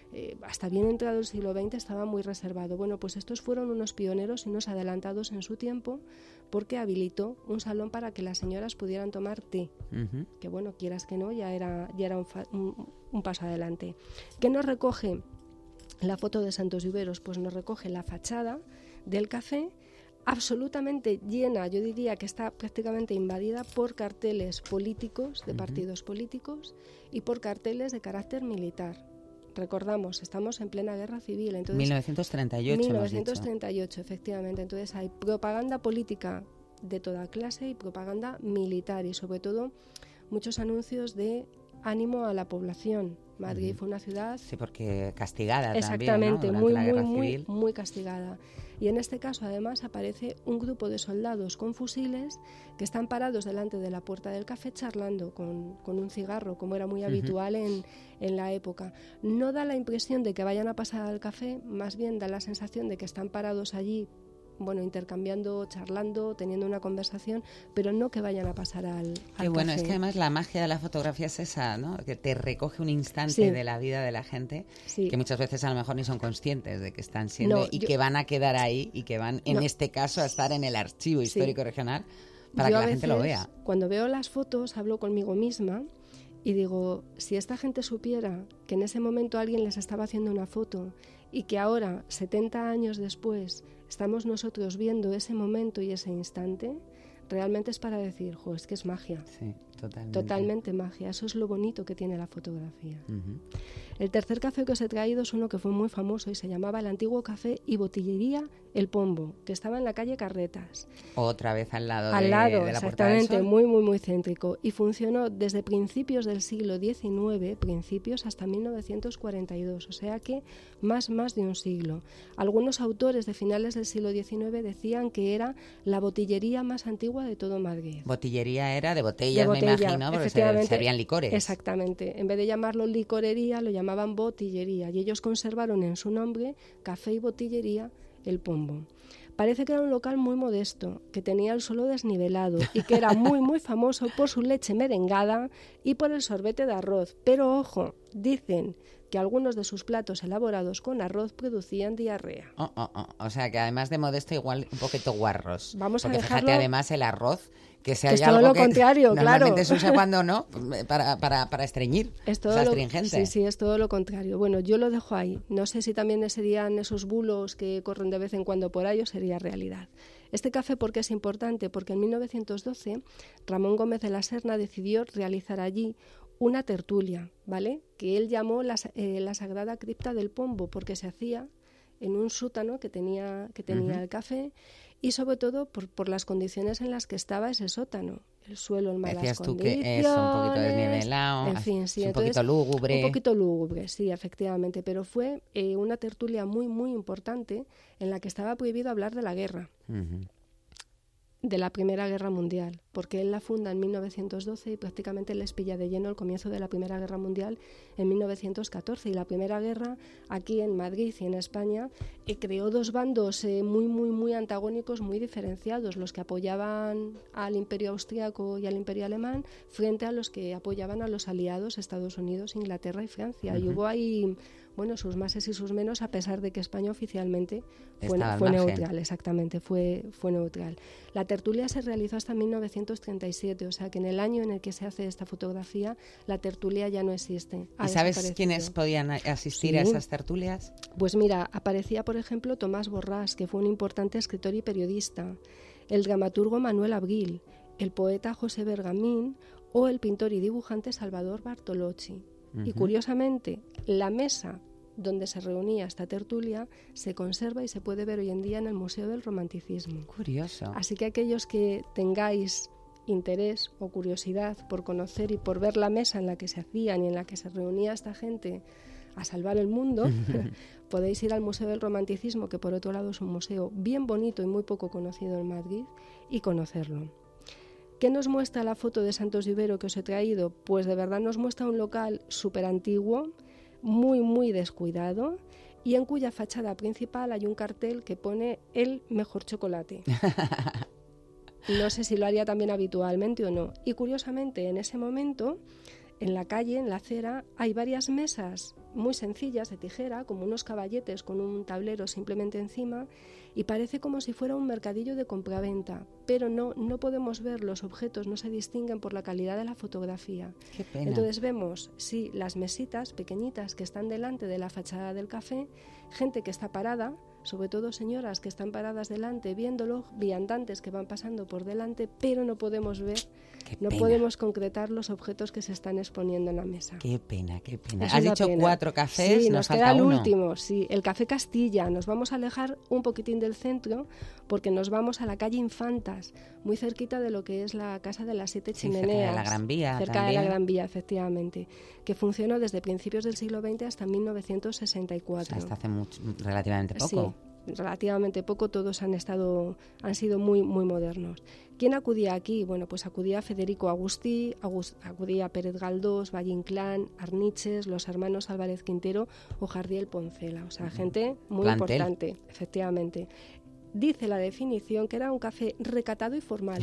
eh, hasta bien entrado el siglo veinte estaba muy reservado. Bueno, pues estos fueron unos pioneros y unos adelantados en su tiempo, porque habilitó un salón para que las señoras pudieran tomar té, uh-huh. que bueno, quieras que no, ya era, ya era un, fa- un, un paso adelante. ¿Qué nos recoge la foto de Santos Lluveros? Pues nos recoge la fachada del café, absolutamente llena, yo diría que está prácticamente invadida por carteles políticos, de uh-huh. partidos políticos, y por carteles de carácter militar. Recordamos, estamos en plena guerra civil. Entonces, mil novecientos treinta y ocho. mil novecientos treinta y ocho, efectivamente. Entonces hay propaganda política de toda clase y propaganda militar, y sobre todo muchos anuncios de ánimo a la población. Madrid uh-huh. fue una ciudad... Sí, porque castigada exactamente, también, ¿no? muy, la guerra muy, civil. muy, muy castigada. Y en este caso, además, aparece un grupo de soldados con fusiles que están parados delante de la puerta del café charlando con, con un cigarro, como era muy habitual uh-huh. en, en la época. No da la impresión de que vayan a pasar al café, más bien da la sensación de que están parados allí, bueno, intercambiando, charlando, teniendo una conversación, pero no que vayan a pasar al, al Qué bueno, café. Es que además la magia de la fotografía es esa, ¿no? Que te recoge un instante sí. de la vida de la gente, sí. que muchas veces a lo mejor ni son conscientes de que están siendo no, y yo, que van a quedar ahí y que van, en no, este caso, a estar en el archivo histórico sí. regional para yo que la gente lo vea. Cuando veo las fotos, hablo conmigo misma y digo, si esta gente supiera que en ese momento alguien les estaba haciendo una foto y que ahora, setenta años después, estamos nosotros viendo ese momento y ese instante, realmente es para decir, jo, es que es magia. Sí, totalmente. Totalmente magia. Eso es lo bonito que tiene la fotografía. Uh-huh. El tercer café que os he traído es uno que fue muy famoso y se llamaba el Antiguo Café y Botillería El Pombo, que estaba en la calle Carretas. Otra vez al lado, al de, lado, de la Puerta del exactamente, Sol. muy, muy, muy céntrico. Y funcionó desde principios del siglo diecinueve, principios hasta mil novecientos cuarenta y dos, o sea que más, más de un siglo. Algunos autores de finales del siglo diecinueve decían que era la botillería más antigua de todo Madrid. Botillería era de botellas, de botella, me imagino, porque se servían licores. Exactamente. En vez de llamarlo licorería, lo llamaban botillería. Y ellos conservaron en su nombre café y botillería El Pombo. Parece que era un local muy modesto, que tenía el suelo desnivelado y que era muy, muy famoso por su leche merengada y por el sorbete de arroz. Pero, ojo, dicen que algunos de sus platos elaborados con arroz producían diarrea. Oh, oh, oh. O sea, que además de modesto, igual un poquito guarros. Vamos Porque a dejarlo... fíjate, además, el arroz... Que sea que es ya todo algo lo que contrario, normalmente claro. se usa cuando no, para, para, para estreñir, es todo o sea, lo, astringente. Sí, sí, es todo lo contrario. Bueno, yo lo dejo ahí. No sé si también serían esos bulos que corren de vez en cuando por ahí o sería realidad. Este café, ¿por qué es importante? Porque en mil novecientos doce Ramón Gómez de la Serna decidió realizar allí una tertulia, ¿vale? Que él llamó la, eh, la Sagrada Cripta del Pombo, porque se hacía en un sótano que tenía, que tenía uh-huh. el café, y sobre todo por, por las condiciones en las que estaba ese sótano. El suelo en malas Decías condiciones. Decías tú que es un poquito desnivelado, en fin, sí, un entonces, poquito lúgubre. Un poquito lúgubre, sí, efectivamente. Pero fue eh, una tertulia muy, muy importante en la que estaba prohibido hablar de la guerra. Uh-huh. De la Primera Guerra Mundial, porque él la funda en mil novecientos doce y prácticamente les pilla de lleno el comienzo de la Primera Guerra Mundial en mil novecientos catorce. Y la Primera Guerra, aquí en Madrid y en España, eh, creó dos bandos eh, muy, muy, muy antagónicos, muy diferenciados, los que apoyaban al Imperio Austriaco y al Imperio Alemán frente a los que apoyaban a los aliados Estados Unidos, Inglaterra y Francia. Uh-huh. Y hubo ahí... bueno, sus máses y sus menos, a pesar de que España oficialmente fue, fue neutral, exactamente, fue, fue neutral. La tertulia se realizó hasta mil novecientos treinta y siete, o sea que en el año en el que se hace esta fotografía, la tertulia ya no existe. ¿Y sabes quiénes podían asistir sí. a esas tertulias? Pues mira, aparecía, por ejemplo, Tomás Borrás, que fue un importante escritor y periodista, el dramaturgo Manuel Abril, el poeta José Bergamín o el pintor y dibujante Salvador Bartolocci. Uh-huh. Y curiosamente, la mesa donde se reunía esta tertulia se conserva y se puede ver hoy en día en el Museo del Romanticismo. Curioso. Así que aquellos que tengáis interés o curiosidad por conocer y por ver la mesa en la que se hacían y en la que se reunía esta gente a salvar el mundo, podéis ir al Museo del Romanticismo, que por otro lado es un museo bien bonito y muy poco conocido en Madrid, y conocerlo. ¿Qué nos muestra la foto de Santos Lluveros que os he traído? Pues de verdad nos muestra un local súper antiguo, muy, muy descuidado, y en cuya fachada principal hay un cartel que pone el mejor chocolate. No sé si lo haría también habitualmente o no. Y curiosamente, en ese momento, en la calle, en la acera, hay varias mesas muy sencillas de tijera, como unos caballetes con un tablero simplemente encima, y parece como si fuera un mercadillo de compraventa, pero no, no podemos ver los objetos, no se distinguen por la calidad de la fotografía. Qué pena. Entonces vemos, sí, las mesitas pequeñitas que están delante de la fachada del café, gente que está parada, sobre todo señoras que están paradas delante viéndolo, viandantes que van pasando por delante, pero no podemos ver, Qué no pena. podemos concretar los objetos que se están exponiendo en la mesa. Qué pena, qué pena. Es Has una dicho pena. cuatro cafés, Sí, nos, nos falta queda el uno. último, sí, el Café Castilla. Nos vamos a alejar un poquitín del centro porque nos vamos a la calle Infantas, muy cerquita de lo que es la Casa de las Siete Sí, cerca de Chimeneas. la Gran Vía Cerca también. de la Gran Vía, efectivamente, que funcionó desde principios del siglo veinte hasta mil novecientos sesenta y O cuatro. sea, hasta hace mucho, relativamente poco. Sí, relativamente poco, todos han estado, han sido muy, muy modernos. ¿Quién acudía aquí? Bueno, pues acudía Federico Agustí, Agus- acudía Pérez Galdós, Valle Inclán, Arniches, los hermanos Álvarez Quintero o Jardiel Poncela. O sea, gente muy Plantel. importante, efectivamente. Dice la definición que era un café recatado y formal,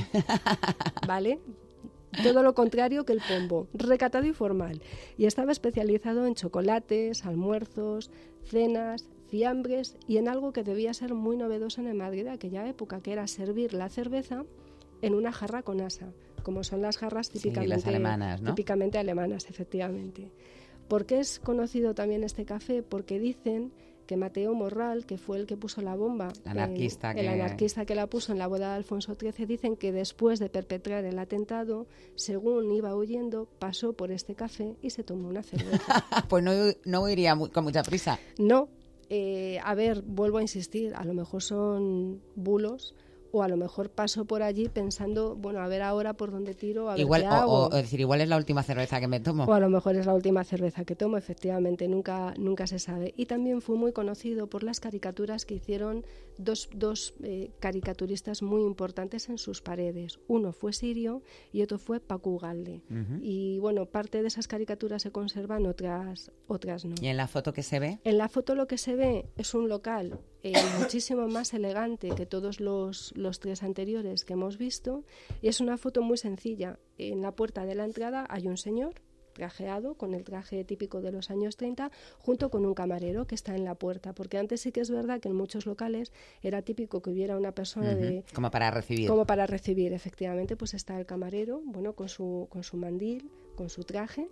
¿vale? Todo lo contrario que el Pombo, recatado y formal. Y estaba especializado en chocolates, almuerzos, cenas, fiambres y en algo que debía ser muy novedoso en el Madrid de aquella época, que era servir la cerveza en una jarra con asa, como son las jarras Sí, típicamente, las alemanas, ¿no? típicamente alemanas, efectivamente. ¿Por qué es conocido también este café? Porque dicen que Mateo Morral, que fue el que puso la bomba, El anarquista el, que- el anarquista que la puso en la boda de Alfonso trece, dicen que después de perpetrar el atentado, según iba huyendo, pasó por este café y se tomó una cerveza. Pues no, no iría muy- con mucha prisa. No, eh, a ver, vuelvo a insistir, a lo mejor son bulos o a lo mejor paso por allí pensando, bueno, a ver ahora por dónde tiro, a ver Igual, qué o, hago. o- o decir, igual es la última cerveza que me tomo. O a lo mejor es la última cerveza que tomo, efectivamente, nunca, nunca se sabe. Y también fue muy conocido por las caricaturas que hicieron dos, dos eh, caricaturistas muy importantes en sus paredes. Uno fue Sirio y otro fue Paco Ugalde. Ujú. Y bueno, parte de esas caricaturas se conservan, otras, otras no. ¿Y en la foto que se ve? En la foto lo que se ve es un local eh, muchísimo más elegante que todos los, los tres anteriores que hemos visto, y es una foto muy sencilla. En la puerta de la entrada hay un señor trajeado con el traje típico de los años treinta, junto con un camarero que está en la puerta, porque antes sí que es verdad que en muchos locales era típico que hubiera una persona Ujú. de Como para recibir. como para recibir, efectivamente, pues está el camarero, bueno, con su con su mandil, con su traje,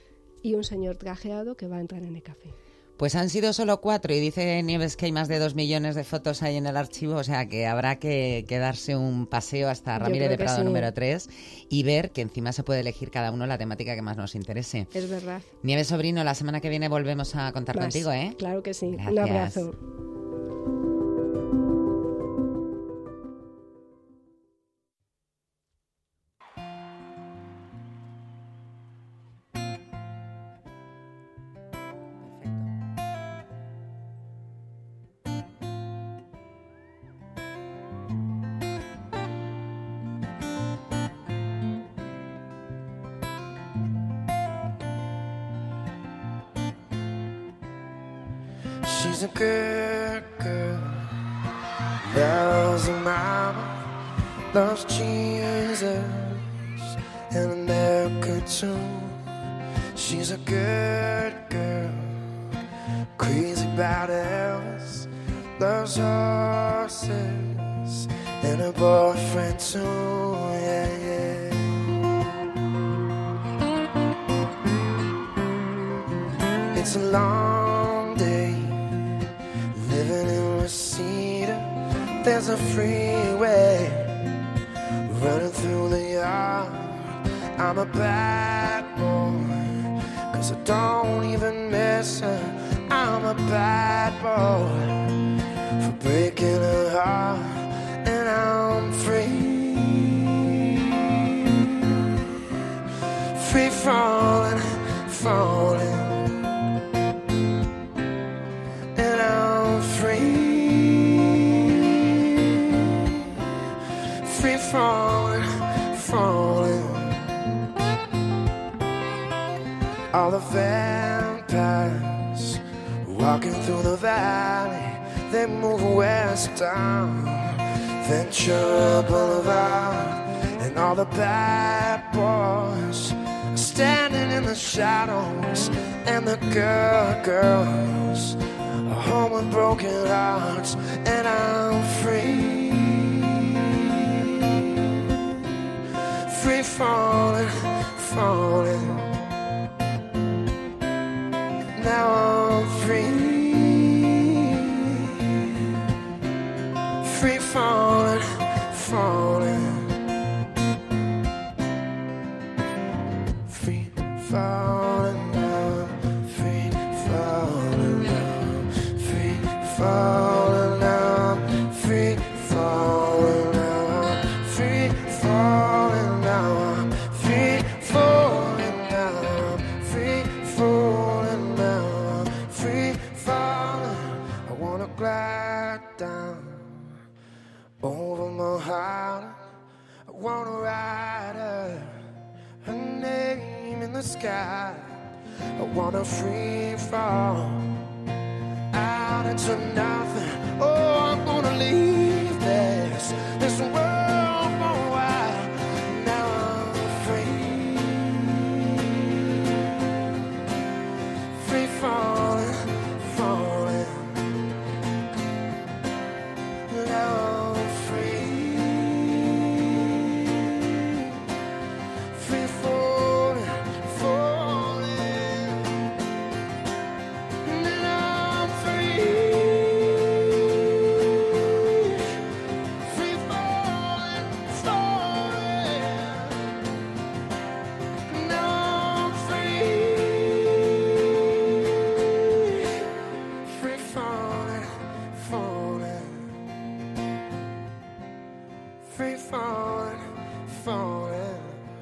y un señor trajeado que va a entrar en el café. Pues han sido solo cuatro y dice Nieves que hay más de dos millones de fotos ahí en el archivo, o sea que habrá que, que darse un paseo hasta Yo Ramírez creo de que Prado sí. número tres y ver que encima se puede elegir cada uno la temática que más nos interese. Es verdad. Nieves Sobrino, la semana que viene volvemos a contar Más. contigo, ¿eh? Claro que sí. Un Gracias. abrazo. She's a good girl, loves her mama, loves Jesus and America too. She's a good girl, crazy about Elvis, loves horses and her boyfriend too, yeah, yeah. It's a long day living in Reseda. There's a freeway running through the yard. I'm a bad boy, cause I don't even miss her. I'm a bad boy for breaking her heart, and I'm free, free falling, falling. And I'm free, free falling, falling. All the vampires walking through the valley, they move west down Ventura Boulevard, and all the bad boys are standing in the shadows, and the girl, girls are home with broken hearts, and I'm free, free falling, falling. Now I'm free, free falling, falling. Falling down, free falling down, free falling down, free falling down, free falling down, free falling down, free falling down, free falling. I wanna glide down over my heart. I wanna ride her, her name in the sky. I wanna free fall out into nothing. Oh, I'm gonna leave this this world for a while. Now I'm free, free falling, falling. Now I'm free, free falling, falling. Now I'm free, free falling, falling. Now I'm free, free falling, falling. Free falling, falling.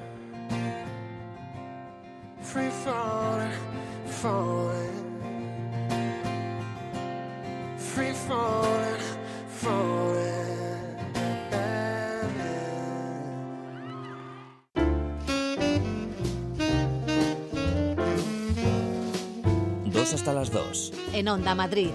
Free falling, falling. Free falling, falling. Dos hasta las dos. En Onda Madrid.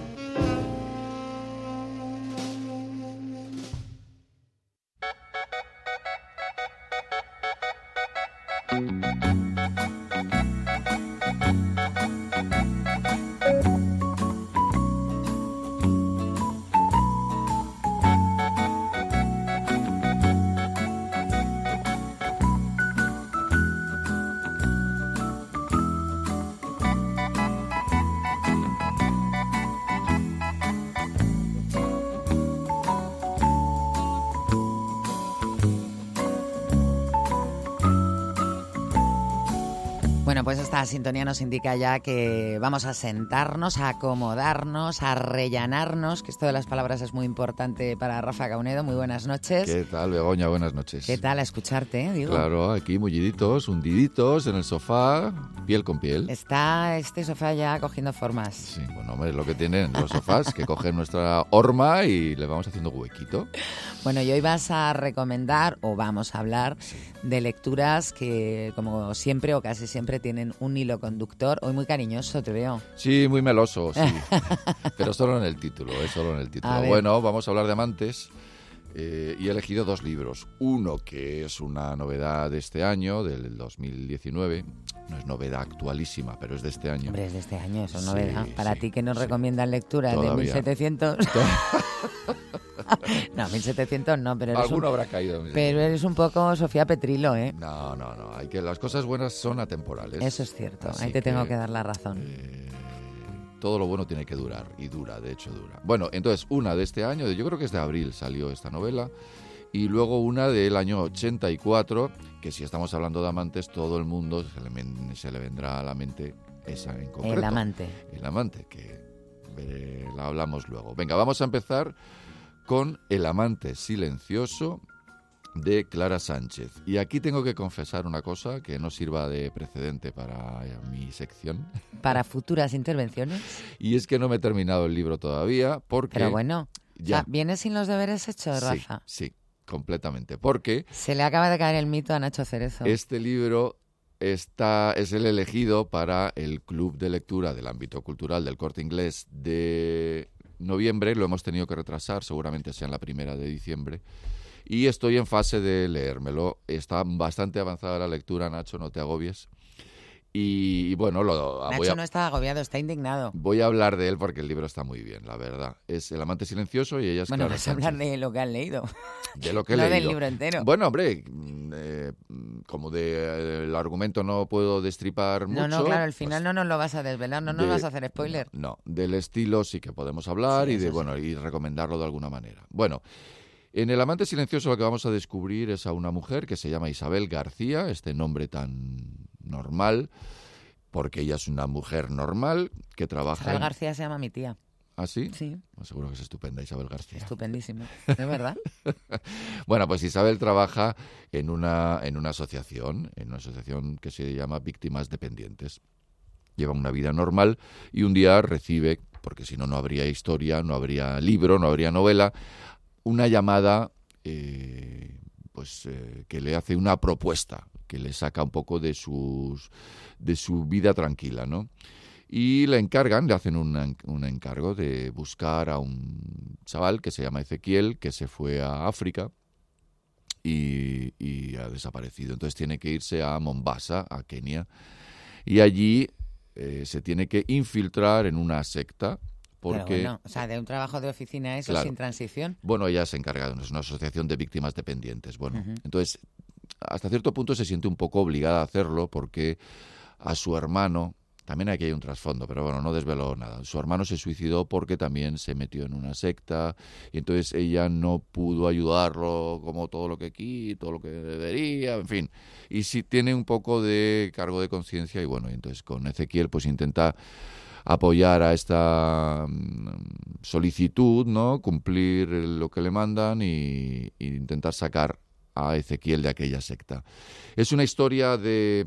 Bueno, pues esta sintonía nos indica ya que vamos a sentarnos, a acomodarnos, a rellenarnos, que esto de las palabras es muy importante para Rafa Caunedo. Muy buenas noches. ¿Qué tal, Begoña? Buenas noches. ¿Qué tal? A escucharte, ¿eh? Digo. Claro, aquí mulliditos, hundiditos en el sofá, piel con piel. Está este sofá ya cogiendo formas. Sí, bueno, hombre, es lo que tienen los sofás, que cogen nuestra horma y le vamos haciendo huequito. Bueno, y hoy vas a recomendar, o vamos a hablar, sí, de lecturas que, como siempre o casi siempre, tienen un hilo conductor. Hoy muy cariñoso te veo. Sí, muy meloso, sí. Pero solo en el título, ¿eh? Solo en el título. Bueno, vamos a hablar de amantes. Eh, y he elegido dos libros. Uno que es una novedad de este año, del dos mil diecinueve. No es novedad actualísima, pero es de este año. Hombre, es de este año, eso es sí, novedad. Para sí, ti que nos sí. recomiendan lecturas de mil setecientos... No, mil setecientos no, pero eres, alguno un, habrá caído. Pero eres un poco Sofía Petrilo, ¿eh? No, no, no. Hay que, las cosas buenas son atemporales. Eso es cierto. Así ahí te que, tengo que dar la razón. Eh, todo lo bueno tiene que durar, y dura, de hecho dura. Bueno, entonces, una de este año, yo creo que es de abril salió esta novela, y luego una del año ochenta y cuatro, que si estamos hablando de amantes, todo el mundo se le, se le vendrá a la mente esa en concreto. El amante. El amante, que eh, la hablamos luego. Venga, vamos a empezar con El amante silencioso, de Clara Sánchez. Y aquí tengo que confesar una cosa que no sirva de precedente para mi sección. ¿Para futuras intervenciones? Y es que no me he terminado el libro todavía porque... Pero bueno, ya. O sea, ¿vienes sin los deberes hechos, Rafa? Sí, sí, completamente. Porque... Se le acaba de caer el mito a Nacho Cerezo. Este libro está, es el elegido para el Club de Lectura del Ámbito Cultural del Corte Inglés de noviembre. Lo hemos tenido que retrasar, seguramente sea en la primera de diciembre. Y estoy en fase de leérmelo. Está bastante avanzada la lectura, Nacho, no te agobies. Y, y bueno, lo, Nacho voy a, no está agobiado, está indignado. voy a hablar de él porque el libro está muy bien, la verdad. Es El amante silencioso y ella es Bueno, Clara vas a hablar Sánchez. de lo que han leído. De lo que he no leído. del libro entero. Bueno, hombre, eh, como de, eh, el argumento no puedo destripar mucho. No, no, claro, al final pues, no nos lo vas a desvelar, no nos de- vas a hacer spoiler. No, del estilo sí que podemos hablar Sí, y de eso sí. bueno y recomendarlo de alguna manera. Bueno, en El amante silencioso lo que vamos a descubrir es a una mujer que se llama Isabel García, este nombre tan normal, porque ella es una mujer normal que trabaja Isabel en... García se llama mi tía. ¿Ah, sí? Sí, Pues seguro que es estupenda Isabel García. estupendísimo. ¿Es verdad? Bueno, pues Isabel trabaja en una, en una asociación, en una asociación que se llama Víctimas Dependientes. Lleva una vida normal y un día recibe, porque si no, no habría historia, no habría libro, no habría novela, una llamada eh, pues eh, que le hace una propuesta, que le saca un poco de, sus, de su vida tranquila, ¿no? Y le encargan, le hacen un, un encargo de buscar a un chaval que se llama Ezequiel, que se fue a África y, y ha desaparecido. Entonces tiene que irse a Mombasa, a Kenia, y allí eh, se tiene que infiltrar en una secta. Porque, Pero bueno, o sea, de un trabajo de oficina a eso Claro. sin transición. bueno, ella se encarga, es una asociación de víctimas dependientes. Bueno, Ujú. entonces, hasta cierto punto se siente un poco obligada a hacerlo porque a su hermano, también aquí hay un trasfondo, pero bueno, no desveló nada. Su hermano se suicidó porque también se metió en una secta y entonces ella no pudo ayudarlo como todo lo que aquí, todo lo que debería, en fin. Y sí tiene un poco de cargo de conciencia y bueno, y entonces con Ezequiel pues intenta apoyar a esta mm, solicitud, ¿no? Cumplir lo que le mandan y, y intentar sacar a Ezequiel de aquella secta. Es una historia de,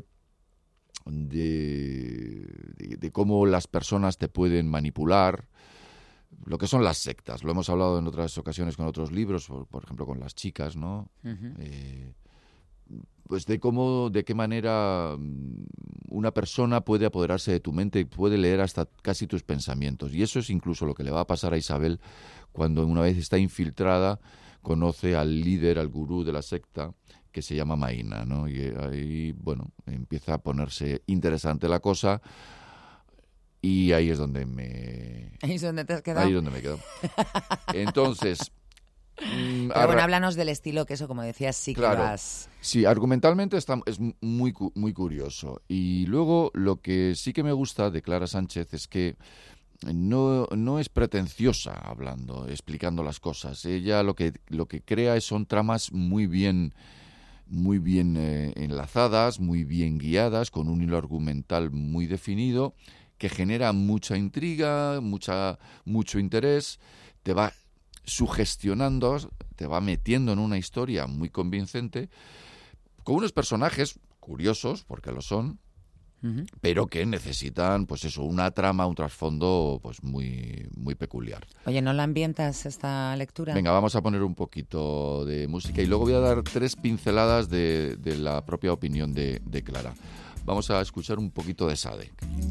de, de, de cómo las personas te pueden manipular, lo que son las sectas. Lo hemos hablado en otras ocasiones con otros libros, por, por ejemplo con las chicas, ¿no? Ujú. Eh, pues de cómo, de qué manera una persona puede apoderarse de tu mente y puede leer hasta casi tus pensamientos. Y eso es incluso lo que le va a pasar a Isabel cuando una vez está infiltrada, conoce al líder, al gurú de la secta, que se llama Maína, ¿no? Y ahí, bueno, empieza a ponerse interesante la cosa y ahí es donde me... Ahí es donde te has quedado. Ahí es donde me quedo. Entonces... Mm, Pero bueno, arra- háblanos del estilo, que eso, como decías, sí que Claro. lo has... Sí, argumentalmente está, es muy, cu- muy curioso. Y luego lo que sí que me gusta de Clara Sánchez es que no, no es pretenciosa hablando, explicando las cosas. Ella lo que, lo que crea son tramas muy bien, muy bien eh, enlazadas, muy bien guiadas, con un hilo argumental muy definido, que genera mucha intriga, mucha, mucho interés, te va sugestionando, te va metiendo en una historia muy convincente, con unos personajes curiosos, porque lo son, Ujú. pero que necesitan, pues eso, una trama, un trasfondo, pues muy, muy peculiar. Oye, ¿no la ambientas esta lectura? Venga, vamos a poner un poquito de música y luego voy a dar tres pinceladas de, de la propia opinión de, de Clara. Vamos a escuchar un poquito de Sade.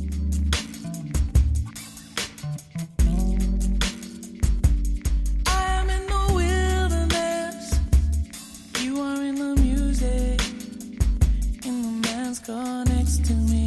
I am in the wilderness. You are in the music. In the man's car next to me.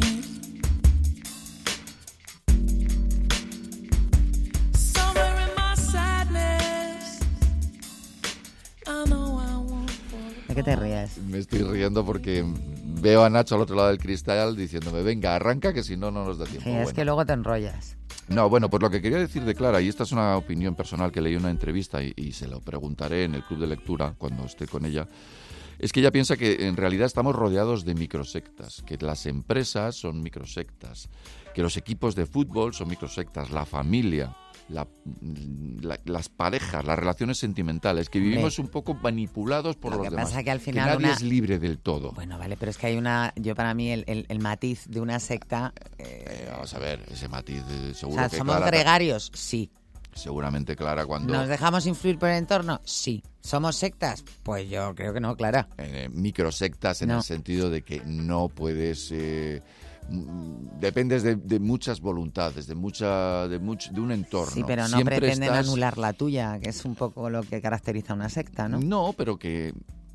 Somewhere in my sadness. I know I won't ¿De qué te rías? Me estoy riendo porque veo a Nacho al otro lado del cristal diciéndome, venga, arranca, que si no, no nos da tiempo. Sí, es Bueno. que luego te enrollas. No, bueno, pues lo que quería decir de Clara, y esta es una opinión personal que leí en una entrevista y, y se lo preguntaré en el club de lectura cuando esté con ella, es que ella piensa que en realidad estamos rodeados de microsectas, que las empresas son microsectas, que los equipos de fútbol son microsectas, la familia, la- la- las parejas, las relaciones sentimentales, que vivimos un poco manipulados por Lo los que demás. pasa que al final nadie una- es libre del todo. Bueno, vale, pero es que hay una... Yo para mí el, el- el matiz de una secta... eh, Eh, vamos a ver, ese matiz, eh, o seguro sea, que ¿somos Clara, gregarios? Sí. seguramente Clara cuando... ¿Nos dejamos influir por el entorno? Sí. ¿Somos sectas? Pues yo creo que no, Clara. eh, microsectas en No. el sentido de que no puedes eh, mm, dependes de, de muchas voluntades, de mucha de mucho de un entorno. Sí, pero no Siempre pretenden estás- anular la tuya, que es un poco lo que caracteriza a una secta, ¿no? No, pero que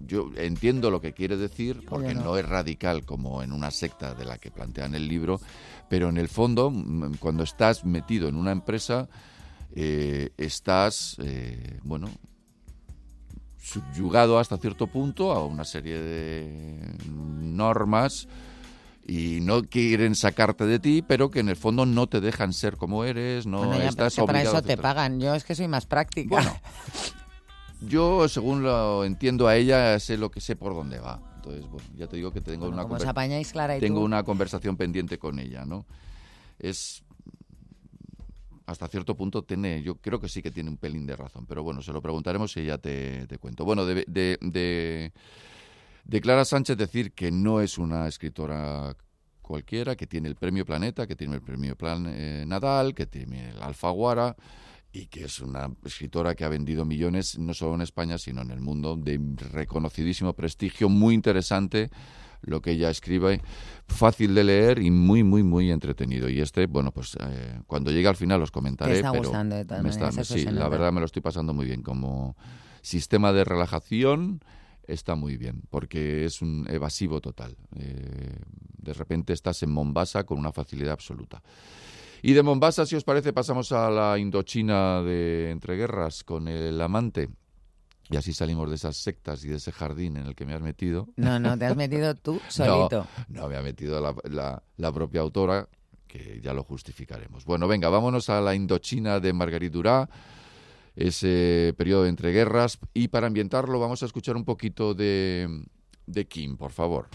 yo entiendo lo que quiere decir, porque Oye, no. no es radical como en una secta de la que plantean el libro, pero en el fondo, mm, cuando estás metido en una empresa, eh, estás, eh, bueno, subyugado hasta cierto punto a una serie de normas y no quieren sacarte de ti, pero que en el fondo no te dejan ser como eres, no Bueno, ya, estás que para obligado. eso te etcétera. pagan. Yo es que soy más práctica. Bueno, yo, según lo entiendo a ella, sé lo que sé por dónde va. Entonces, bueno, ya te digo que tengo Bueno, una como conver- os apañáis, Clara y tengo tú. una conversación pendiente con ella, ¿no? Es hasta cierto punto tiene, yo creo que sí que tiene un pelín de razón, pero bueno, se lo preguntaremos y ya te, te cuento. Bueno, de, de, de, de Clara Sánchez decir que no es una escritora cualquiera, que tiene el premio Planeta, que tiene el premio Plan eh, Nadal, que tiene el Alfaguara y que es una escritora que ha vendido millones no solo en España sino en el mundo, de reconocidísimo prestigio, muy interesante lo que ella escribe, fácil de leer y muy, muy, muy entretenido. Y este, bueno, pues eh, cuando llegue al final os comentaré. Te está pero gustando de todas me está- maneras, eso sí, se la nota. verdad me lo estoy pasando muy bien. Como sistema de relajación está muy bien, porque es un evasivo total. Eh, de repente estás en Mombasa con una facilidad absoluta. Y de Mombasa, si os parece, pasamos a la Indochina de entreguerras con el amante. Y así salimos de esas sectas y de ese jardín en el que me has metido. No, no, te has metido tú solito. No, no me ha metido la, la, la propia autora, que ya lo justificaremos. Bueno, venga, vámonos a la Indochina de Marguerite Duras, ese periodo de entreguerras. Y para ambientarlo vamos a escuchar un poquito de, de Kim, por favor.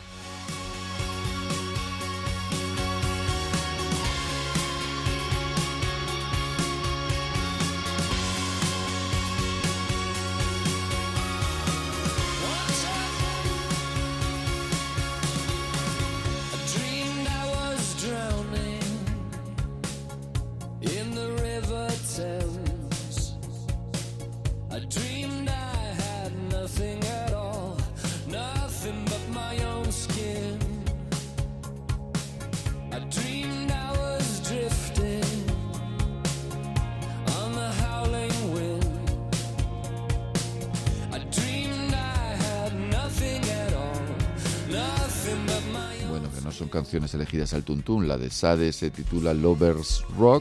Bueno, que no son canciones elegidas al tuntún. La de Sade se titula Lovers Rock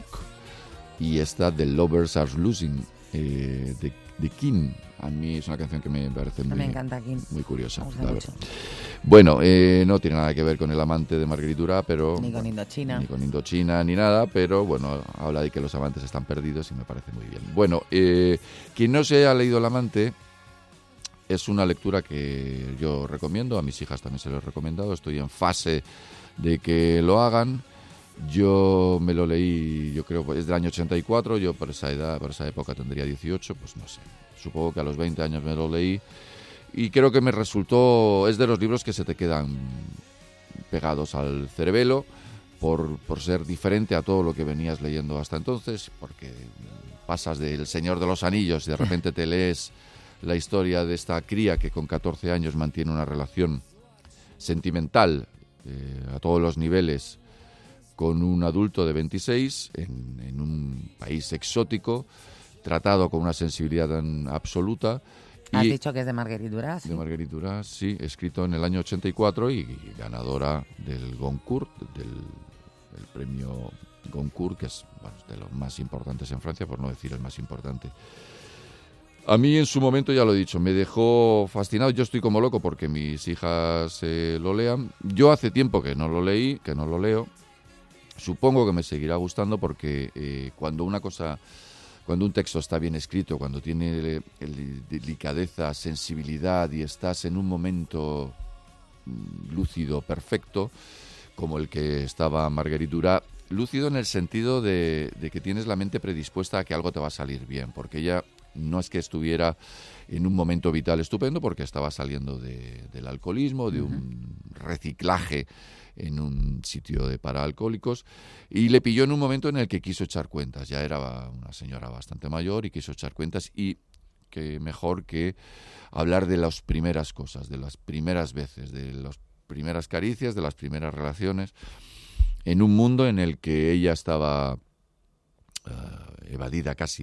y esta de Lovers Are Losing, eh, de, de Kim. A mí es una canción que me parece muy, me encanta Kim. muy curiosa. Me gusta la mucho. verdad. Bueno, eh, no tiene nada que ver con el amante de Marguerite Duras, pero... Ni con bueno, Indochina. Ni con Indochina, ni nada, pero bueno, habla de que los amantes están perdidos y me parece muy bien. Bueno, eh, quien no se ha leído El amante, es una lectura que yo recomiendo, a mis hijas también se lo he recomendado, estoy en fase de que lo hagan. Yo me lo leí, yo creo, es del año ochenta y cuatro, yo por esa edad, por esa época tendría dieciocho, pues no sé, supongo que a los veinte años me lo leí y creo que me resultó, es de los libros que se te quedan pegados al cerebelo por, por ser diferente a todo lo que venías leyendo hasta entonces, porque pasas del Señor de los Anillos y de repente te lees la historia de esta cría que con catorce años mantiene una relación sentimental eh, a todos los niveles con un adulto de veintiséis en, en un país exótico, tratado con una sensibilidad tan absoluta. Has y dicho que es de Marguerite Duras. de ¿sí? Marguerite Duras, sí, escrito en el año ochenta y cuatro y, y ganadora del Goncourt, del el premio Goncourt, que es bueno, de los más importantes en Francia, por no decir el más importante. A mí en su momento, ya lo he dicho, me dejó fascinado. Yo estoy como loco porque mis hijas eh, lo lean. Yo hace tiempo que no lo leí, que no lo leo. Supongo que me seguirá gustando porque eh, cuando una cosa, cuando un texto está bien escrito, cuando tiene el, el, delicadeza, sensibilidad y estás en un momento lúcido, perfecto, como el que estaba Marguerite Duras, lúcido en el sentido de, de que tienes la mente predispuesta a que algo te va a salir bien, porque ella no es que estuviera en un momento vital estupendo, porque estaba saliendo de, del alcoholismo, de un reciclaje en un sitio de para alcohólicos, y le pilló en un momento en el que quiso echar cuentas. Ya era una señora bastante mayor y quiso echar cuentas, y que mejor que hablar de las primeras cosas, de las primeras veces, de las primeras caricias, de las primeras relaciones, en un mundo en el que ella estaba uh, evadida casi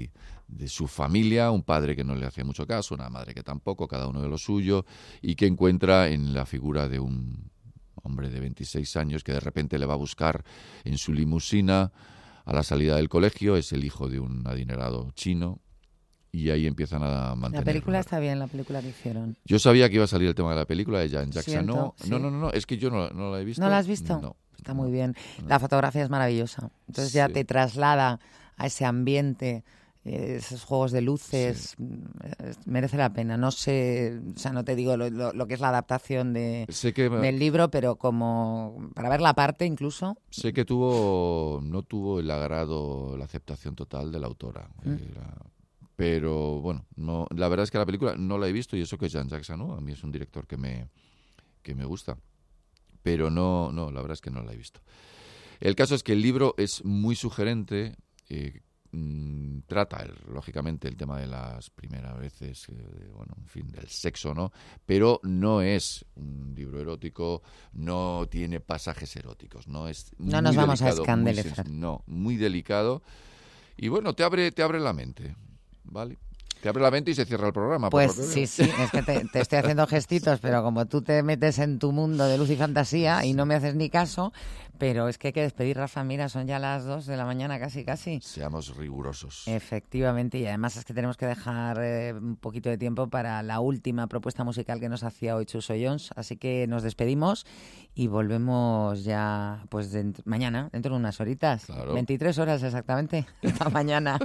de su familia, un padre que no le hacía mucho caso, una madre que tampoco, cada uno de lo suyo, y que encuentra en la figura de un hombre de veintiséis años que de repente le va a buscar en su limusina a la salida del colegio. Es el hijo de un adinerado chino y ahí empiezan a mantener. La película está bien, la película que hicieron. Yo sabía que iba a salir el tema de la película de Jean Jackson. No, sí. no, no, no, es que yo no, no la he visto. ¿No la has visto? No. Está no, muy bien. no. La fotografía es maravillosa. Entonces ya Sí. te traslada a ese ambiente, eh, esos juegos de luces. Sí. eh, Merece la pena. No sé, o sea, no te digo lo, lo, lo que es la adaptación de, Sé que, del libro, pero como para ver la parte incluso. sé que tuvo, no tuvo el agrado, la aceptación total de la autora. Mm. Era- pero bueno, no, la verdad es que la película no la he visto y eso que es Jean Jackson, ¿no? A mí es un director que me, que me gusta. Pero no, no, la verdad es que no la he visto. El caso es que el libro es muy sugerente, eh, mm, trata, el- lógicamente, el tema de las primeras veces, eh, bueno, en fin, del sexo, ¿no? Pero no es un libro erótico, no tiene pasajes eróticos, no es No muy nos vamos a delicado, muy escandalizar. sens- no, muy delicado. Y bueno, te abre, te abre la mente, ¿vale? Te abre la mente y se cierra el programa. por Pues lo que sí, veo. sí, es que te, te estoy haciendo gestitos, pero como tú te metes en tu mundo de luz y fantasía y no me haces ni caso, pero es que hay que despedir, Rafa, mira, son ya las dos de la mañana casi, casi. Seamos rigurosos. Efectivamente, y además es que tenemos que dejar eh, un poquito de tiempo para la última propuesta musical que nos hacía hoy Chuso Jones, así que nos despedimos y volvemos ya pues dent- mañana, dentro de unas horitas, Claro. veintitrés horas exactamente, hasta mañana.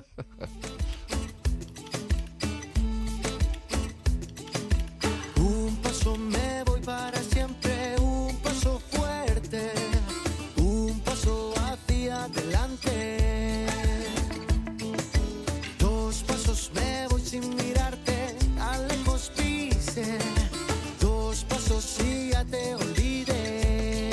Un paso me voy para siempre, un paso fuerte, un paso hacia adelante. Dos pasos me voy sin mirarte, tan lejos pise. Dos pasos y ya te olvidé.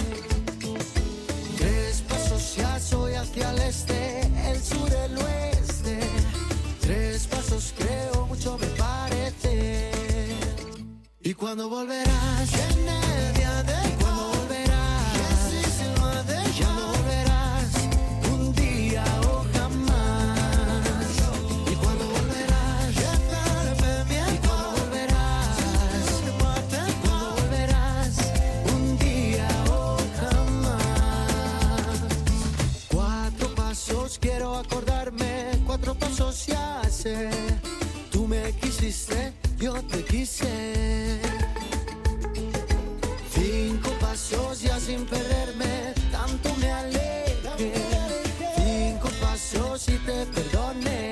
Tres pasos ya soy hacia el este, el sur, el oeste. Tres pasos creo mucho me parece. ¿Y cuando volverás? ¿Quién es día de cuando volverás? ¿Cuándo volverás? Un día o jamás. ¿Y cuando volverás? ¿Y cuando volverás? ¿Y cuando volverás? Un día o jamás. Cuatro pasos quiero acordarme, cuatro pasos ya sé. Tú me quisiste, yo te quise. Cinco pasos ya sin perderme, tanto me alegré. Cinco pasos y te perdoné.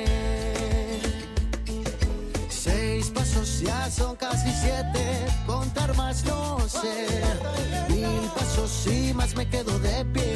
Seis pasos ya son casi siete, contar más no sé. Mil pasos y más me quedo de pie.